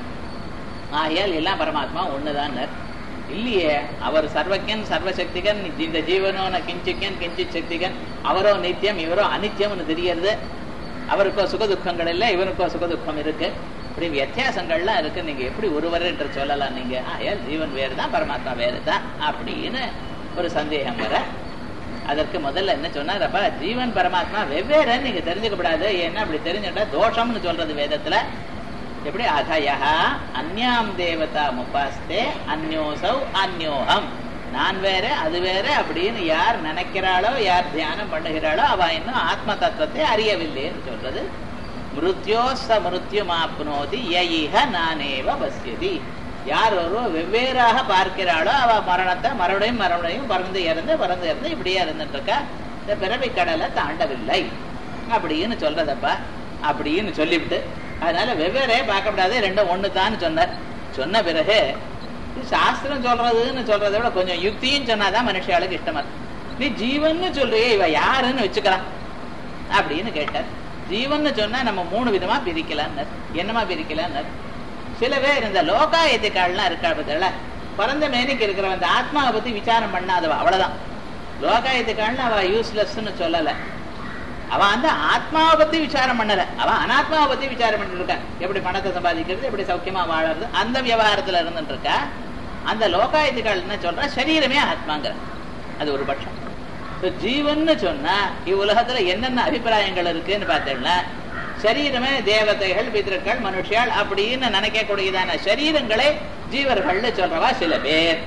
ஆகையால் எல்லாம் பரமாத்மா ஒண்ணுதான் இல்லையே. அவர் சர்வஜன் சர்வசக்திகன், இந்த ஜீவனோ கிஞ்சிக்கன் கிஞ்சித் சக்திகன், அவரோ நித்தியம் இவரோ அனித்தியம்னு தெரியறது. அவருக்கோ சுகதுக்கங்கள் இல்லை, இவனுக்கோ சுகதுக்கம் இருக்கு. இப்படி வித்தியாசங்கள்லாம் இருக்கு. நீங்க எப்படி ஒருவர் என்று சொல்லலாம்? நீங்க ஆயால் ஜீவன் வேறுதான் பரமாத்மா வேறுதான் அப்படின்னு ஒரு சந்தேகம் வர, அதற்கு முதல்ல என்ன சொன்னார்? அப்ப ஜீவன் பரமாத்மா வெவ்வேறுன்னு நீங்க தெரிஞ்சுக்கப்படாது. ஏன்னா அப்படி தெரிஞ்சுட்டா தோஷம்னு சொல்றது வேதத்துல. எப்படி அதயா அந்யாம் தேவதா முப்பாஸ்தே அந்யோசௌ அந்யோகம், நான் வேற அது வேற அப்படின்னு யார் நினைக்கிறாளோ யார் தியானம் பண்ணுகிறாளோ அவ இன்னும் ஆத்ம தத்துவத்தை அறியவில்லைன்னு சொல்றது. மிருத்யோ ச மிருத்யுமாப்னோதி யயிஹ நானேவ பஸ்யதி, யார் ஒரு வெவ்வேறாக பார்க்கிறாளோ அவ மரணத்தை மறுபடியும் மறுபடியும் பறந்து இறந்து பறந்து இறந்து இப்படியே இருந்துட்டு இருக்கா, இந்த பிறவி கடலை தாண்டவில்லை அப்படின்னு சொல்றதப்பா அப்படின்னு சொல்லிவிட்டு, அதனால வெவ்வேறே பார்க்கப்படாது, ரெண்டும் ஒண்ணுதான்னு சொன்னார். சொன்ன பிறகு சாஸ்திரம் சொல்றதுன்னு சொல்றதை விட கொஞ்சம் யுக்தியும் சொன்னாதான் மனுஷாளுக்கு இஷ்டமா. நீ ஜீவன் சொல்றியே, இவ யாருன்னு வச்சுக்கலாம் அப்படின்னு கேட்டார். ஜீவன் சொன்னா நம்ம மூணு விதமா பிரிக்கலாம். என்னமா பிரிக்கலாம்? சில பேர் இந்த லோகாயத்திக்கால்லாம் இருக்கா பத்தில, பிறந்த மேனிக்கு இருக்கிறவன் இந்த ஆத்மாவை பத்தி விசாரம் பண்ணாதவ, அவ்வளவுதான். லோகாயத்திக்கால்னு அவ யூஸ்லெஸ்ன்னு சொல்லல, அவ அந்த ஆத்மாவை பத்தி விசாரம் பண்ணல, அவ அனாத்மாவை பத்தி விசாரம் பண்ணிட்டு இருக்கா. எப்படி பணத்தை சம்பாதிக்கிறது, எப்படி சௌக்கியமா வாழறது, அந்த விவகாரத்துல இருந்துட்டு இருக்கா. அந்த லோகாயத்திக்கால் என்ன சொல்ற, சரீரமே ஆத்மாங்கிற, அது ஒரு பட்சம். ஜீவன் சொன்னா இவ்வுலகத்துல என்னென்ன அபிப்பிராயங்கள் இருக்குன்னு பார்த்தேன்னா, சரீரமே தேவதைகள் பிதர்கள் மனுஷியால் அப்படின்னு நினைக்கக்கூடியதான சரீரங்களே ஜீவர்கள்னு சொல்றவா சில பேர்.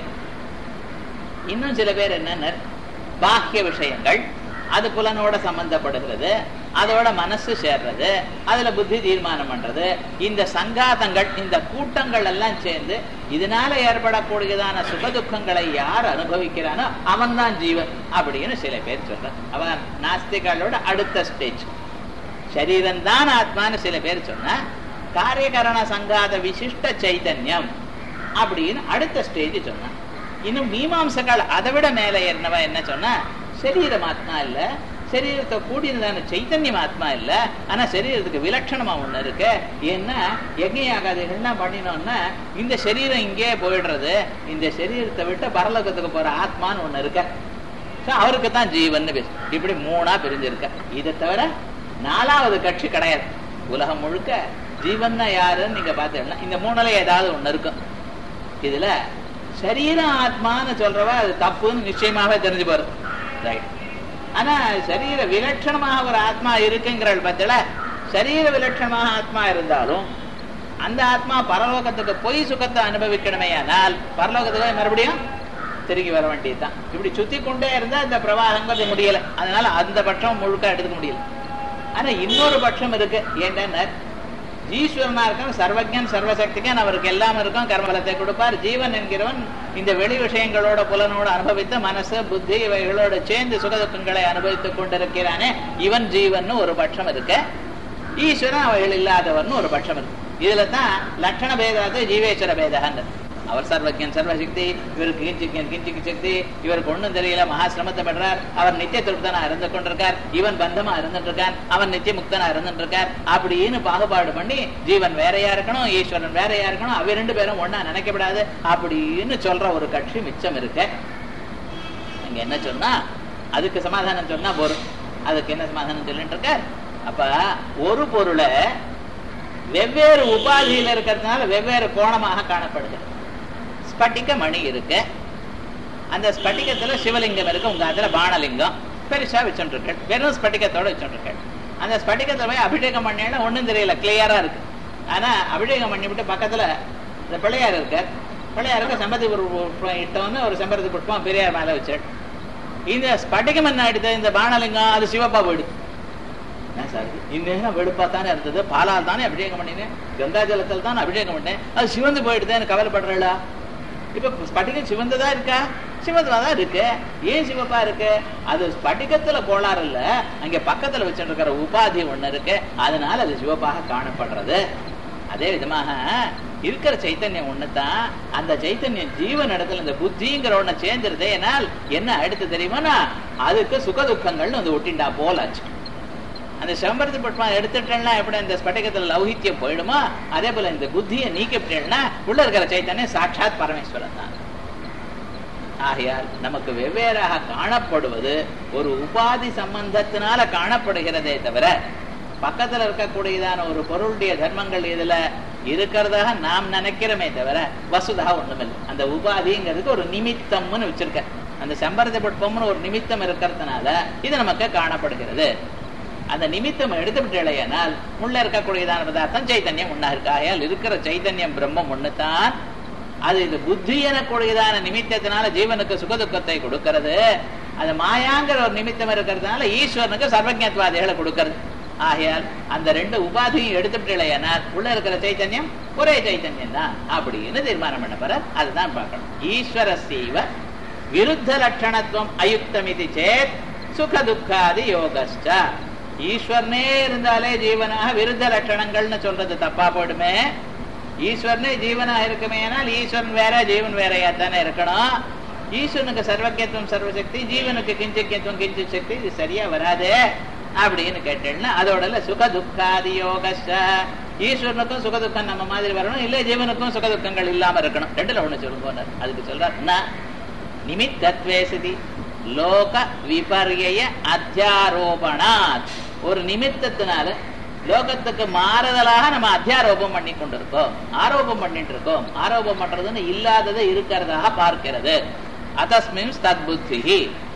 இன்னும் சில பேர் என்னன்னு பாக்கிய விஷயங்கள், அது புலனோட சம்பந்தப்படுகிறது, அதோட மனசு சேர்றது, அதுல புத்தி தீர்மானம் பண்றது, இந்த சங்காதங்கள் இந்த கூட்டங்கள் எல்லாம் சேர்ந்து இதனால ஏற்படக்கூடியதான சுகதுக்கங்களை யார் அனுபவிக்கிறானோ அவன் தான் ஜீவன் அப்படின்னு சில பேர் சொல்றான். அவன் நாஸ்திகளோட அடுத்த ஸ்டேஜ். சரீரம் தான் ஆத்மான்னு சில பேர் சொன்னா காரியகரண சங்காத விசிஷ்ட சைதன்யம் அப்படின்னு அடுத்த ஸ்டேஜ் சொன்னான். இன்னும் மீமாம்சங்கள் அதை விட மேல ஏறினவா என்ன சொன்னா, சரீரம் ஆத்மா இல்ல, சரீரத்தை கூடியதான சைத்தன்யம் ஆத்மா இல்ல, ஆனா சரீரத்துக்கு விலட்சணமா ஒண்ணு இருக்கு. ஏன்னா யஜ்ஞயாகாதிகள்லாம் பண்ணினோம்னா இந்த சரீரம் இங்கே போயிடுறது, இந்த சரீரத்தை விட்டு பரலோகத்துக்கு போற ஆத்மான்னு ஒண்ணு இருக்க, அவருக்கு தான் ஜீவன் பேசு. இப்படி மூணா பிரிஞ்சிருக்க. இதை தவிர நாலாவது கட்சி கிடையாது. உலகம் முழுக்க ஜீவன்னா யாருன்னு நீங்க பாத்தீங்கன்னா இந்த மூணுல ஏதாவது ஒண்ணு இருக்கும். இதுல சரீரம் ஆத்மான்னு சொல்றவா அது தப்புன்னு நிச்சயமாவே தெரிஞ்சு போறது. ரைட். ஆனா சரீர விலட்சணமாக ஒரு ஆத்மா இருக்குங்கிற பட்சத்துல சரீர விலட்சணமாக ஆத்மா இருந்தாலும் அந்த ஆத்மா பரலோகத்துக்கு பொய் சுகத்தை அனுபவிக்கணுமே, ஆனால் பரலோகத்துக்கு மறுபடியும் திரும்பி வர வேண்டியதுதான். இப்படி சுத்தி கொண்டே இருந்தா இந்த பிரவாகங்கிறது முடியல. அதனால அந்த பட்சம் முழுக்க எடுத்துக்க முடியல. ஆனா இன்னொரு பட்சம் இருக்கு. ஏன்னா ஈஸ்வரனா இருக்கும், சர்வஜன் சர்வசக்திகன், அவருக்கு எல்லாம் இருக்கும், கர்மபலத்தை கொடுப்பார். ஜீவன் என்கிறவன் இந்த வெளி விஷயங்களோட புலனோடு அனுபவித்து மனசு புத்தி இவைகளோட சேர்ந்து சுகதுக்கங்களை அனுபவித்துக் கொண்டிருக்கிறானே, இவன் ஜீவன் ஒரு பட்சம் இருக்கு. ஈஸ்வரன் அவைகள் இல்லாதவன் ஒரு பட்சம் இருக்கு. இதுல தான் லட்சண பேதாது ஜீவேஸ்வர பேதகன். அவர் சர்வஜன் சர்வசக்தி, இவருக்கு கிஞ்சிக்கன் கிஞ்சிக்கு சக்தி, இவருக்கு ஒண்ணும் தெரியல, மகாசிரமத்தை பண்றார், அவர் நித்திய திருப்தனா இருந்து கொண்டிருக்கார், இவன் பந்தமா இருந்துட்டு இருக்கான், அவன் நித்திய முக்தனா இருந்துட்டு இருக்கார் அப்படின்னு பாகுபாடு பண்ணி ஜீவன் வேறையா இருக்கணும், ஈஸ்வரன் வேறையா இருக்கணும், அவ ரெண்டு பேரும் ஒன்னா நினைக்கப்படாது அப்படின்னு சொல்ற ஒரு கட்சி மிச்சம் இருக்கு. அங்க என்ன சொன்னா அதுக்கு சமாதானம் சொன்னா போரும். அதுக்கு என்ன சமாதானம் சொல்லிட்டு இருக்கார்? அப்ப ஒரு பொருளை வெவ்வேறு உபாதியில இருக்கிறதுனால வெவ்வேறு கோணமாக காணப்படுகிறது. ஸ்பட்டிக மணி இருக்கு, அந்த ஸ்பட்டிகத்துல சிவலிங்கம் இருக்கு, உங்க அதுல பானலிங்கம் பெருசா வச்சுட்டு இருக்கேன், வெறும் ஸ்பட்டிகத்தோட வச்சுட்டு இருக்கேன். அந்த ஸ்பட்டிகத்துல போய் அபிஷேகம் பண்ணேன்னா ஒண்ணும் தெரியல, கிளியரா இருக்கு. ஆனா அபிஷேகம் பண்ணி விட்டு பக்கத்துல இந்த பிள்ளையார் இருக்க, பிள்ளையாருக்கு செம்பருத்தி புஷ்பம் இட்டோன்னு ஒரு செம்பருத்தி புஷ்பம் பெரியார் மேல வச்சு, இந்த ஸ்பட்டிகம் என்ன ஆயிடுது, இந்த பானலிங்கம் அது சிவப்பா போயிடுது. என்ன சார் இன்னும் வெளுப்பா தானே இருந்தது, பாலால் தானே அபிஷேகம் பண்ணினேன், கங்கா ஜலத்தில் தான் அபிஷேகம் பண்ணேன், அது சிவந்து போயிடுது, கவலைப்படுறா? இப்ப ஸ்பட்டிகம் சிவந்ததா இருக்கா? சிவந்ததான் இருக்கு. ஏன் சிவப்பா இருக்கு? அது ஸ்பட்டிகத்துல கோளாறு இல்ல, அங்க பக்கத்துல வச்சுட்டு இருக்கிற உபாதி ஒண்ணு இருக்கு, அதனால அது சிவப்பாக காணப்படுறது. அதே விதமாக இருக்கிற சைத்தன்யம் ஒண்ணுதான், அந்த சைத்தன்யம் ஜீவன் இடத்துல இந்த புத்திங்கிற ஒண்ணு சேர்ந்துருது. ஏனால் என்ன அடுத்து தெரியுமானா அதுக்கு சுகதுக்கங்கள்னு வந்து ஒட்டிண்டா போலாச்சு. அந்த செம்பருத்தி புஷ்பம் எடுத்துட்டேன்னா எப்படி அந்த ஸ்பட்டிகத்துல லௌகித்யம் போயிடுமா, அதே போல இந்த புத்தியை நீக்கிட்டேன்னா உள்ள இருக்கிற சைத்தன்யம் சாட்சாத் பரமேஸ்வரன் தான். ஆகையால் நமக்கு வெவ்வேறாக காணப்படுவது ஒரு உபாதி சம்பந்தத்தினால காணப்படுகிறதே தவிர பக்கத்துல இருக்கக்கூடியதான ஒரு பொருளுடைய தர்மங்கள் இதுல இருக்கிறதாக நாம் நினைக்கிறோமே தவிர வசுதா ஒண்ணுமில்லை. அந்த உபாதிங்கிறதுக்கு ஒரு நிமித்தம்னு வச்சிருக்க, அந்த செம்பருத்தி புஷ்பம்னு ஒரு நிமித்தம் இருக்கிறதுனால இது நமக்கு காணப்படுகிறது. அந்த நிமித்தம் எடுத்துவிட்டால் உள்ள இருக்கக்கூடியதான பதார்த்தம் சைத்தன்யம் ஒன்னா இருக்கு. ஆகையால் இருக்கிற சைத்தன்யம் பிரம்மம் ஒண்ணுதான். அது இந்த புத்தி எனக்கூடியதான நிமித்தத்தினால ஜீவனுக்கு சுகதுக்கத்தை கொடுக்கிறது. அது மாயாங்கிற ஒரு நிமித்தம் இருக்கிறதுனால ஈஸ்வரனுக்கு சர்வஜத்வாதிகளை கொடுக்கிறது. ஆகையால் அந்த ரெண்டு உபாதியும் எடுத்துவிட்டால் உள்ள இருக்கிற சைத்தன்யம் ஒரே சைத்தன்யம் தான் அப்படின்னு தீர்மானம் பண்ண போற. அதுதான் பார்க்கணும். ஈஸ்வர சீவ விருத்த லட்சணத்துவம் அயுக்தமிதி சேத் சுகதுக்காதி யோகஸ்ட. ஈஸ்வரனே இருந்தாலே ஜீவனாக விருத்த லட்சணங்கள்னு சொல்றது தப்பா போயிடுமே. ஈஸ்வரனே ஜீவனா இருக்குமே, ஈஸ்வரன் வேற ஜீவன் வேறையா தானே இருக்கணும். ஈஸ்வரனுக்கு சர்வஜத்துவம் சர்வசக்தி, ஜீவனுக்கு கிஞ்சிக்கத்துவம் கிஞ்சி சக்தி, இது சரியா வராது அப்படின்னு கேட்டேன்னா அதோட சுகதுக்காதி யோகஸ்ட. ஈஸ்வரனுக்கும் சுகதுக்கம் நம்ம மாதிரி வரணும், இல்ல ஜீவனுக்கும் சுகதுக்கங்கள் இல்லாம இருக்கணும். ரெண்டுல ஒண்ணு சொல்லுங்க. அதுக்கு சொல்ற நிமித்தத்வேசதி லோக விபர்ய அத்தியாரோபணாத். ஒரு நிமித்தத்தினால லோகத்துக்கு மாறுதலாக நம்ம அத்தியாரோபம் பண்ணி கொண்டிருக்கோம், ஆரோபம் பண்ணிட்டு இருக்கோம். ஆரோபம் பண்றதுன்னு இல்லாததை இருக்கிறதாக பார்க்கிறது. அதஸ்மின் தத் புத்தி,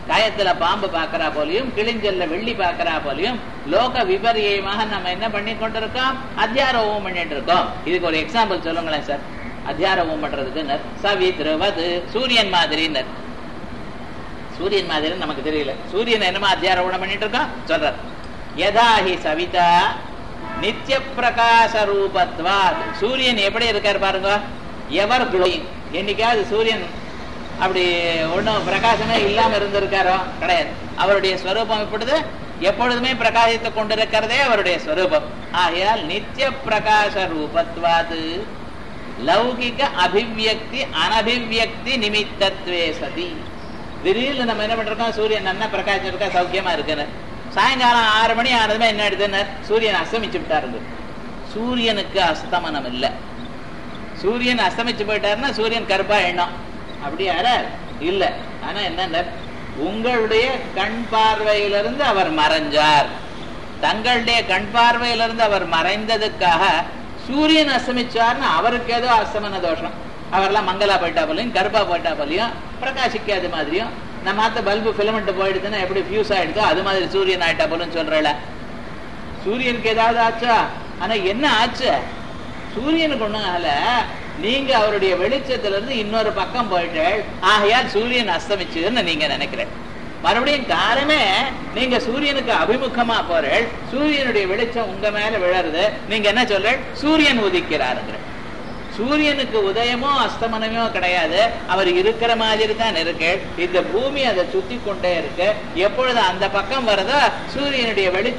கயத்துல பாம்பு பாக்குறா போலையும் கிழிஞ்சல்ல வெள்ளி பாக்குறா போலையும் லோக விபரியமாக நம்ம என்ன பண்ணி கொண்டிருக்கோம், அத்தியாரோபம் பண்ணிட்டு இருக்கோம். இதுக்கு ஒரு எக்ஸாம்பிள் சொல்லுங்களேன் சார். அத்தியாரோபம் பண்றதுக்கு சவித்ருவது சூரியன் மாதிரினர். சூரியன் மாதிரி நமக்கு தெரியல, சூரியன் என்னமா அத்தியாரோபணம் பண்ணிட்டு இருக்கோம் சொல்ற. யதாஹி சவிதா நித்திய பிரகாச ரூபத்வாத். சூரியன் எப்படி இருக்காரு பாருங்க, எவர் க்ளோயிங். என்னைக்காவது சூரியன் அப்படி ஒன்னும் பிரகாசமே இல்லாம இருந்திருக்காரோ? கிடையாது. அவருடைய ஸ்வரூபம் இப்பொழுது எப்பொழுதுமே பிரகாசித்துக் கொண்டிருக்கிறதே அவருடைய ஸ்வரூபம். ஆகையால் நித்திய பிரகாச ரூபத்வாது லௌகிக அபிவியக்தி அனபிவியக்தி நிமித்தத்வே சதி. திடீர்னு நம்ம என்ன பண்றோம், சூரியன் நல்லா பிரகாசம் இருக்கா, சௌக்கியமா இருக்குன்னு. சாயங்காலம் ஆறு மணி ஆனதுமே என்ன எடுத்துன்னு சூரியன் அஸ்தமிச்சு விட்டாரு. சூரியனுக்கு அஸ்தமனம் இல்லை. சூரியன் அஸ்தமிச்சு போயிட்டாருன்னா சூரியன் கருப்பா எண்ணம் அப்படியார இல்ல. ஆனா என்ன, உங்களுடைய கண் பார்வையிலிருந்து அவர் மறைஞ்சார். தங்களுடைய கண் பார்வையிலிருந்து அவர் மறைந்ததுக்காக சூரியன் அஸ்தமிச்சார்னு அவருக்கு ஏதோ அஸ்தமன தோஷம். அவரெல்லாம் மங்களா போயிட்டா போலையும் கருப்பா போயிட்டா போலையும் பிரகாசிக்காத மாதிரியும், நம்ம ஆத்த பல்பு பிலமெண்ட் போயிடுதுன்னா எப்படி ஃபியூஸ் ஆயிடுதோ அது மாதிரி சூரியன் ஆயிட்டா போலும் சொல்றல. சூரியனுக்கு ஏதாவது ஆச்சா? ஆனா என்ன ஆச்சு, சூரியனுக்கு ஒண்ணும் ஆகல. நீங்க அவருடைய வெளிச்சத்துல இருந்து இன்னொரு பக்கம் போயிட்டு, ஆகையால் சூரியன் அஸ்தமிச்சுன்னு நீங்க நினைக்கிறேன். மறுபடியும் காலமே நீங்க சூரியனுக்கு அபிமுகமா போறேன், சூரியனுடைய வெளிச்சம் உங்க மேல விழருது. நீங்க என்ன சொல்ற, சூரியன் உதிக்கிறாருங்கிற. சூரியனுக்கு உதயமோ அஸ்தமனமோ கிடையாது, அவர் இருக்கிற மாதிரி தான் இருக்கு. இந்த பூமி அதை சுத்தி கொண்டே இருக்கு. எப்பொழுது அந்த பக்கம் வருதோ சூரியனுடைய வெளிச்சம்